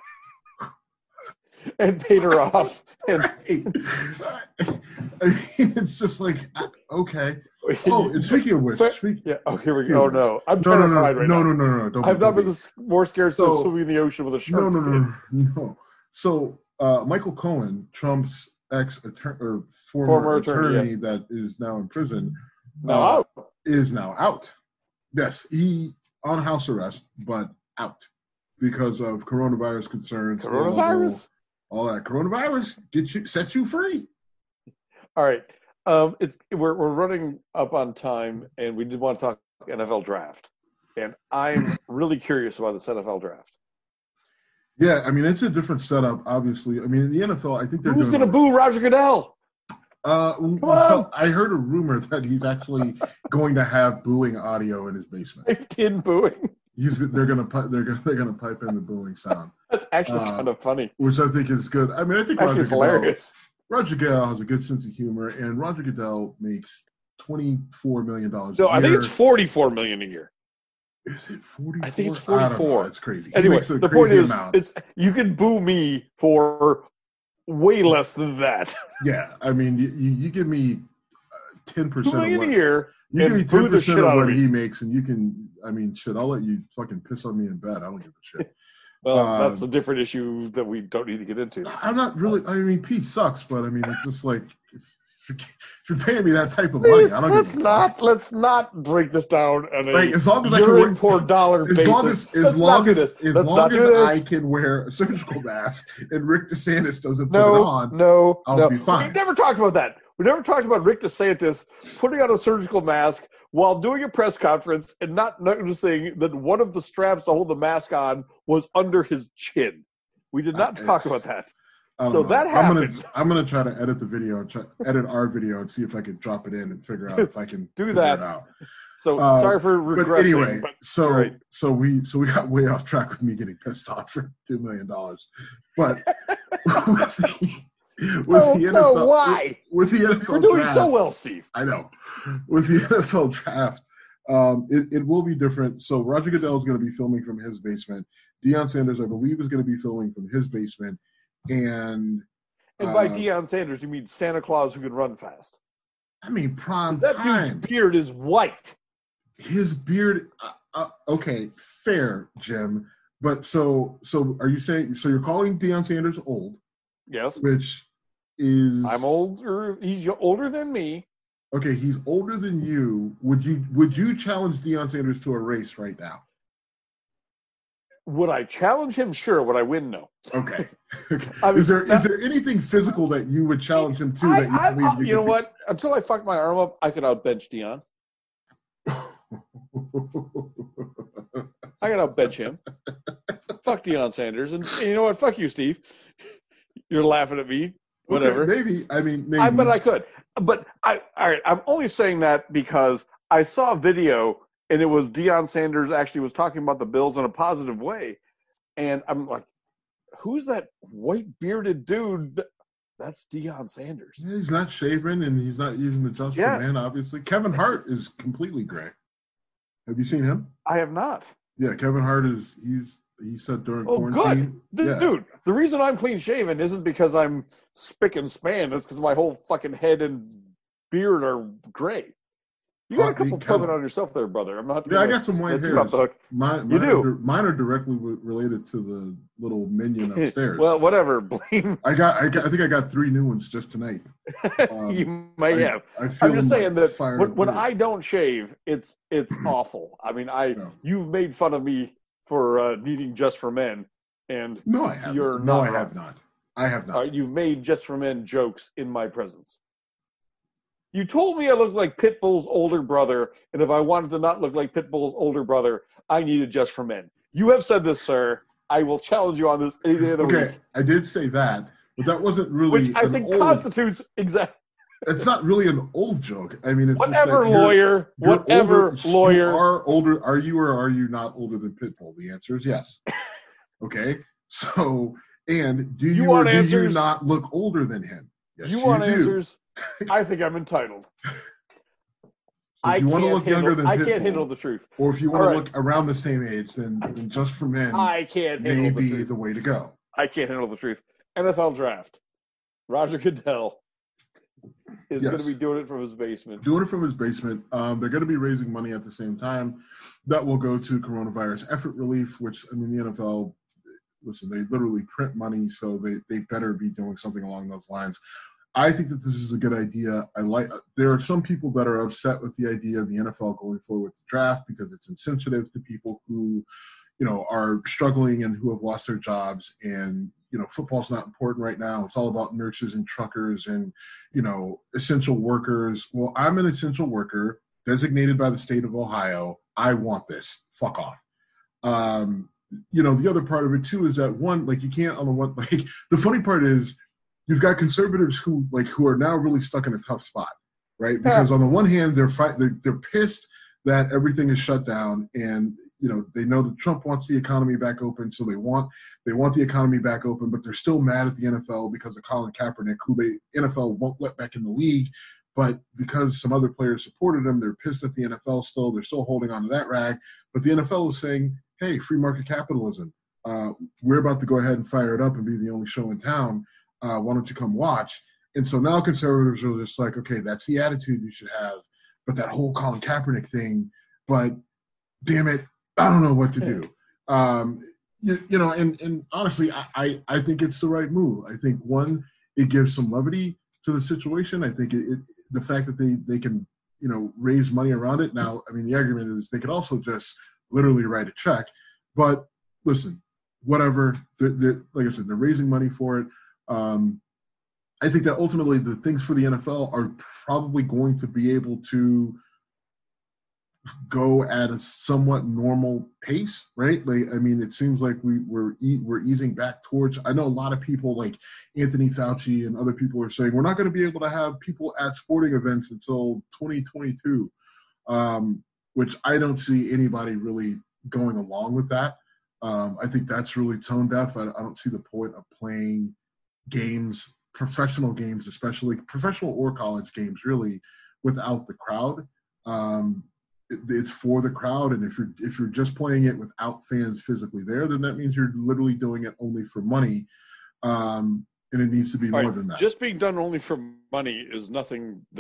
and paid her off. And I mean, it's just like, okay. Oh, and speaking of which, here we go. Oh no, I'm terrified right now. No. I've not been more scared since swimming in the ocean with a shark. No. So, Michael Cohen, Trump's former attorney, yes, that is now in prison, is now out. Yes, he on house arrest, but out because of coronavirus concerns. All that coronavirus set you free. All right. We're running up on time, and we did want to talk NFL draft, and I'm really curious about this NFL draft. Yeah, I mean, it's a different setup, obviously. I mean, in the NFL, I think who's going to boo Roger Goodell? Well, I heard a rumor that he's actually going to have booing audio in his basement. Typed-in booing. They're gonna pipe in the booing sound. That's actually kind of funny, which I think is good. I mean, I think it's hilarious. Roger Goodell has a good sense of humor, and Roger Goodell makes $24 million. No, I think it's $44 million a year. Is it 44? I think it's 44. It's crazy. Anyway, the point is, you can boo me for way less than that. Yeah, I mean, you give me 10% $2 million a year. You give me 10% of what he makes, and you can. I mean, shit. I'll let you fucking piss on me in bed. I don't give a shit. Well, that's a different issue that we don't need to get into. I'm not really. I mean, Pete sucks, but I mean, it's just like if you're paying me that type of money, I don't. Let's not break this down on a as long as I can work per dollar basis. As long as I can wear a surgical mask and Rick DeSantis doesn't put it on, I'll be fine. We never talked about that. We never talked about Rick DeSantis putting on a surgical mask while doing a press conference and not noticing that one of the straps to hold the mask on was under his chin. We did not talk about that. So that happened. I'm gonna try to edit the video, edit our video, and see if I can drop it in and figure out if I can do that. It out. So sorry for regressing. But anyway, so we got way off track with me getting pissed off for $2 million. But why? With the NFL You're doing draft, so well, Steve. I know. With the NFL draft, it will be different. So Roger Goodell is going to be filming from his basement. Deion Sanders, I believe, is going to be filming from his basement. And by Deion Sanders, you mean Santa Claus who can run fast? I mean, prime that time. Dude's beard is white. his beard. Okay, fair, Jim. But so are you saying? So you're calling Deion Sanders old? Yes. Which is I'm older. He's older than me. Okay, he's older than you. Would you challenge Deion Sanders to a race right now? Would I challenge him? Sure. Would I win? No. Okay. I mean, is there anything physical that you would challenge him to that you believe you know what? Until I fuck my arm up, I could outbench Deion. I could outbench him. Fuck Deion Sanders, and you know what? Fuck you, Steve. You're laughing at me. Whatever. Okay, maybe. I mean, maybe. But I could. But all right. I'm only saying that because I saw a video, and it was Deion Sanders actually was talking about the Bills in a positive way, and I'm like, who's that white bearded dude? That's Deion Sanders. Yeah, he's not shaven, and he's not using the Just for Man. Obviously, Kevin Hart is completely gray. Have you seen him? I have not. Yeah, Kevin Hart is. He said during quarantine. Good. Dude, the reason I'm clean shaven isn't because I'm spick and span. It's because my whole fucking head and beard are gray. You got a couple poking on yourself there, brother. I'm not. Yeah, I got some white hairs. You do. Mine are directly related to the little minion upstairs. Well, whatever. Blame. I think I got 3 new ones just tonight. You might have. I'm just saying that when I don't shave, it's awful. I mean, you've made fun of me for needing Just for Men, and no, I haven't. You're not. No, I have not. I have not. You've made Just for Men jokes in my presence. You told me I looked like Pitbull's older brother, and if I wanted to not look like Pitbull's older brother, I needed Just for Men. You have said this, sir. I will challenge you on this any day of the week. Okay, I did say that, but that wasn't really. Which I think constitutes exactly. It's not really an old joke. I mean, it's whatever, just lawyer. Whatever, lawyer. You are older. Are you or are you not older than Pitbull? The answer is yes. Okay, so and do you or do you not look older than him? Yes, you want answers? I think I'm entitled. If you want to look younger than Pitbull, I can't handle the truth. Or if you want to look around the same age, then Just for Men I can't handle may the be truth. the way to go. I can't handle the truth. NFL draft. Roger Goodell is going to be doing it from his basement. Doing it from his basement. They're going to be raising money at the same time. That will go to coronavirus effort relief, which, I mean, the NFL, listen, they literally print money, so they better be doing something along those lines. I think that this is a good idea. There are some people that are upset with the idea of the NFL going forward with the draft because it's insensitive to people who, are struggling and who have lost their jobs. And, football's not important right now. It's all about nurses and truckers and, essential workers. Well, I'm an essential worker designated by the state of Ohio. I want this. Fuck off. The other part of it too is that you can't on the one, the funny part is, you've got conservatives who are now really stuck in a tough spot, right? Because on the one hand, they're pissed that everything is shut down, and they know that Trump wants the economy back open, so they want the economy back open, but they're still mad at the NFL because of Colin Kaepernick, who the NFL won't let back in the league, but because some other players supported him, they're pissed at the NFL still. They're still holding on to that rag, but the NFL is saying, "Hey, free market capitalism. We're about to go ahead and fire it up and be the only show in town. Why don't you come watch?" And so now conservatives are just like, okay, that's the attitude you should have. But that whole Colin Kaepernick thing, but damn it, I don't know what to do. And honestly, I think it's the right move. I think, one, it gives some levity to the situation. I think the fact that they can, raise money around it. Now, I mean, the argument is they could also just literally write a check. But listen, whatever. Like I said, they're raising money for it. I think that ultimately the things for the NFL are probably going to be able to go at a somewhat normal pace, right? It seems like we're easing back towards. I know a lot of people like Anthony Fauci and other people are saying we're not going to be able to have people at sporting events until 2022, which I don't see anybody really going along with that. I think that's really tone deaf. I don't see the point of playing games, professional games, especially professional or college games, really without the crowd. It's for the crowd, and if you're just playing it without fans physically there, then that means you're literally doing it only for money, and it needs to be more than that. Just being done only for money is nothing that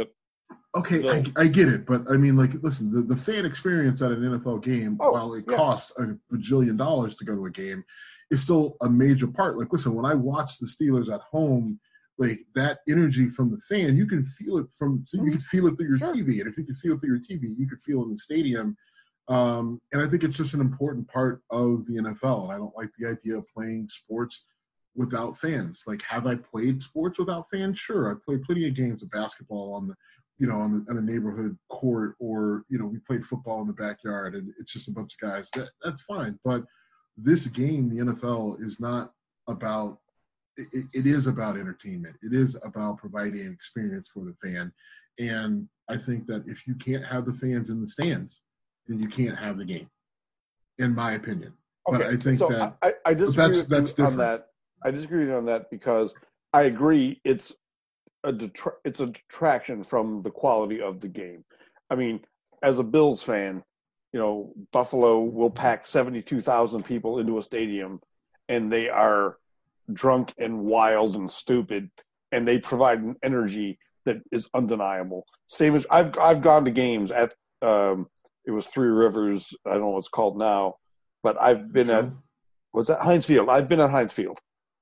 Okay, I get it, but I mean, like, listen, the fan experience at an NFL game, while it costs $1 bajillion to go to a game, is still a major part. Like, listen, when I watch the Steelers at home, like that energy from the fan, you can feel it you can feel it through your TV, and if you can feel it through your TV, you can feel it in the stadium. And I think it's just an important part of the NFL, and I don't like the idea of playing sports without fans. Like, have I played sports without fans? Sure, I've played plenty of games of basketball on the neighborhood court, or, we played football in the backyard and it's just a bunch of guys. That's fine. But this game, the NFL, is not about it is about entertainment. It is about providing an experience for the fan. And I think that if you can't have the fans in the stands, then you can't have the game, in my opinion. Okay. But I think so I disagree with you on that. I disagree with you on that because I agree it's a detraction from the quality of the game. I mean, as a Bills fan, Buffalo will pack 72,000 people into a stadium, and they are drunk and wild and stupid, and they provide an energy that is undeniable. Same as I've gone to games at it was Three Rivers. I don't know what it's called now, but I've been at Heinz Field. I've been at Heinz Field.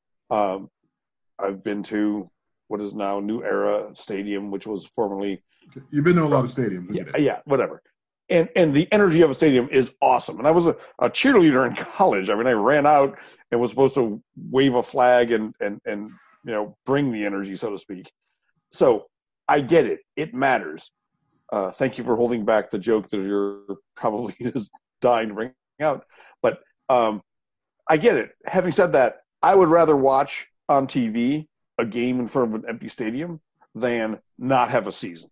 I've been to what is now New Era Stadium, which was formerly. You've been to a lot of stadiums. Yeah, whatever. And the energy of a stadium is awesome. And I was a cheerleader in college. I mean, I ran out and was supposed to wave a flag and bring the energy, so to speak. So I get it. It matters. Thank you for holding back the joke that you're probably just dying to bring out. But I get it. Having said that, I would rather watch on TV a game in front of an empty stadium than not have a season.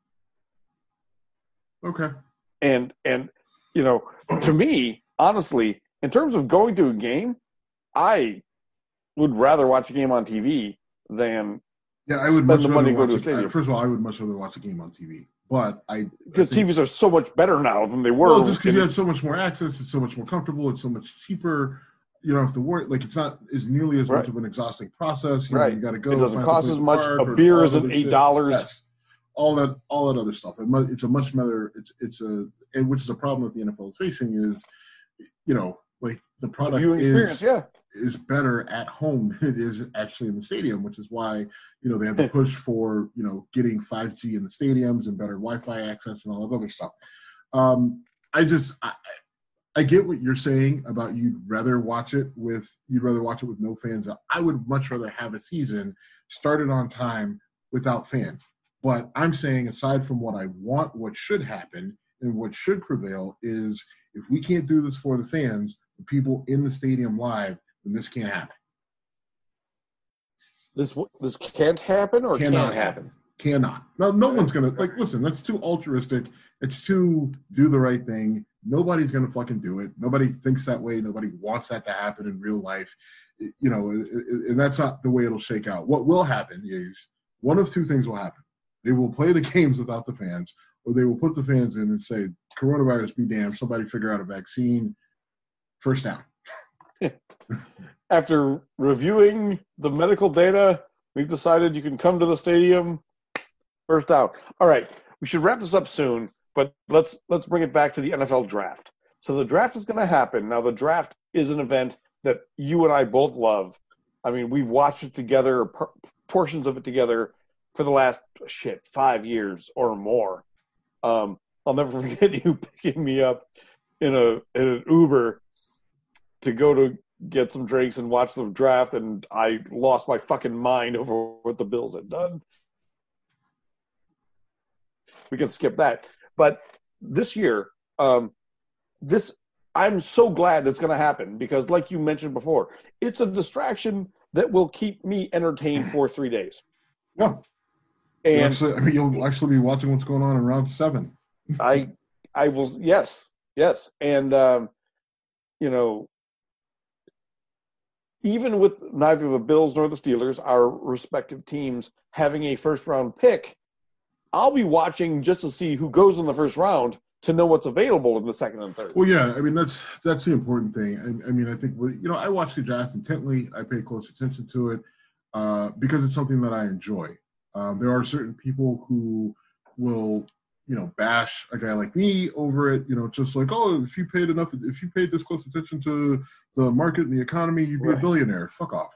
Okay. And to me, honestly, in terms of going to a game, I would rather watch a game on TV than I would spend the money to go to a stadium. First of all, I would much rather watch a game on TV. But because TVs are so much better now than they were. Well, just because you have so much more access, it's so much more comfortable, it's so much cheaper. You don't have to worry. Like, it's not as nearly as much of an exhausting process. You got to go. It doesn't cost as much. A beer isn't $8. Yes. All that other stuff. It's a much better. And which is a problem that the NFL is facing is, like the product is better at home than it is actually in the stadium, which is why they have to push for getting 5G in the stadiums and better Wi-Fi access and all that other stuff. I get what you're saying about you'd rather watch it with no fans. I would much rather have a season started on time without fans. But I'm saying, aside from what I want, what should happen and what should prevail is, if we can't do this for the fans, the people in the stadium live, then this can't happen. This can't happen or cannot happen. Cannot. No one's going to, listen, that's too altruistic. It's too do the right thing. Nobody's going to fucking do it. Nobody thinks that way. Nobody wants that to happen in real life. And that's not the way it'll shake out. What will happen is one of two things will happen. They will play the games without the fans, or they will put the fans in and say, coronavirus be damned, somebody figure out a vaccine. First down. After reviewing the medical data, we've decided you can come to the stadium. First down. All right, we should wrap this up soon, but let's bring it back to the NFL draft. So the draft is going to happen. Now, the draft is an event that you and I both love. I mean, we've watched it together, portions of it together, for the last 5 years or more. I'll never forget you picking me up in an Uber to go to get some drinks and watch the draft, and I lost my fucking mind over what the Bills had done. We can skip that. But this year, I'm so glad it's going to happen because, like you mentioned before, it's a distraction that will keep me entertained for 3 days. Yeah. And you'll actually be watching what's going on in round 7. I will. Yes. And, even with neither the Bills nor the Steelers, our respective teams, having a first-round pick, I'll be watching just to see who goes in the first round to know what's available in the second and third. Well, yeah, I mean, that's the important thing. I think, I watch the draft intently. I pay close attention to it because it's something that I enjoy. There are certain people who will, bash a guy like me over it, just like, oh, if you paid this close attention to the market and the economy, you'd be a billionaire. Fuck off.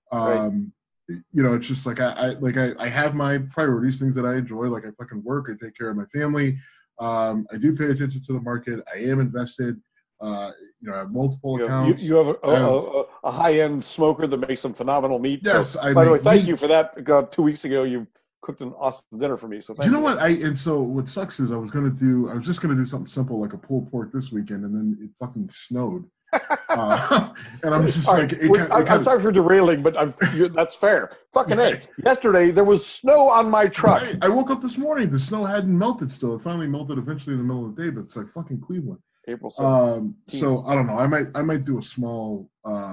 It's just like I have my priorities, things that I enjoy. Like I fucking work, I take care of my family. I do pay attention to the market. I am invested. I have multiple accounts. You have a high-end smoker that makes some phenomenal meat. Yes. So, by the way, thank you for that. 2 weeks ago, you cooked an awesome dinner for me. So thank you. You know what? And so what sucks is I was just gonna do something simple like a pulled pork this weekend, and then it fucking snowed. And I'm just like, I'm sorry for derailing, but that's fair. Fucking A. Yesterday there was snow on my truck. I woke up this morning. The snow hadn't melted still. It finally melted eventually in the middle of the day, but it's like fucking Cleveland. April 17th. So I don't know. I might do a small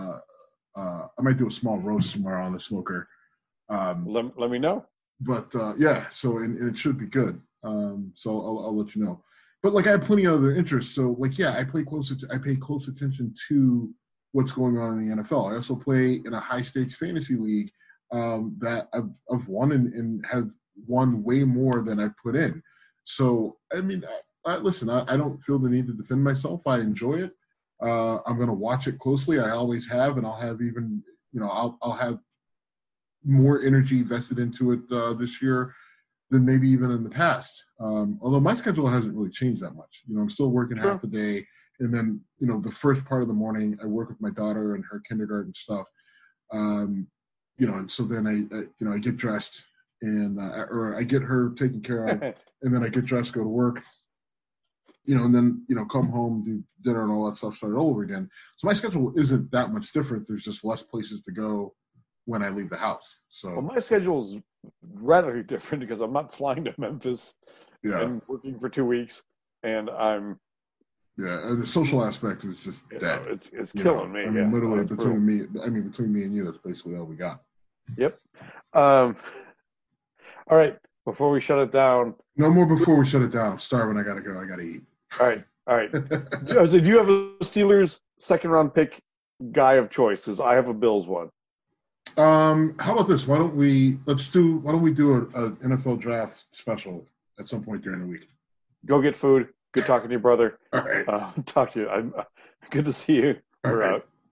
roast tomorrow on the smoker. Let me know. But so and it should be good. So I'll let you know. But like I have plenty of other interests. So like I pay close attention to what's going on in the NFL. I also play in a high stakes fantasy league that I've won and have won way more than I've put in. So I mean, listen, I don't feel the need to defend myself. I enjoy it. I'm going to watch it closely. I always have, and I'll have even I'll have more energy vested into it this year than maybe even in the past. Although my schedule hasn't really changed that much. I'm still working half the day, and then the first part of the morning I work with my daughter and her kindergarten stuff. And so then I get dressed and or I get her taken care of, and then I get dressed, go to work. And then come home, do dinner, and all that stuff, start all over again. So my schedule isn't that much different. There's just less places to go when I leave the house. So my schedule is radically different because I'm not flying to Memphis and working for 2 weeks, and I'm and the social aspect is just dead. It's killing me. I mean, literally between me and you, that's basically all we got. Yep. All right. Before we shut it down. No more before we shut it down. I'm starving. I gotta go. I gotta eat. All right. So do you have a Steelers second round pick guy of choice? Because I have a Bills one. How about this? Why don't we do an NFL draft special at some point during the week? Go get food. Good talking to you, brother. All right. Talk to you. Good to see you. All right.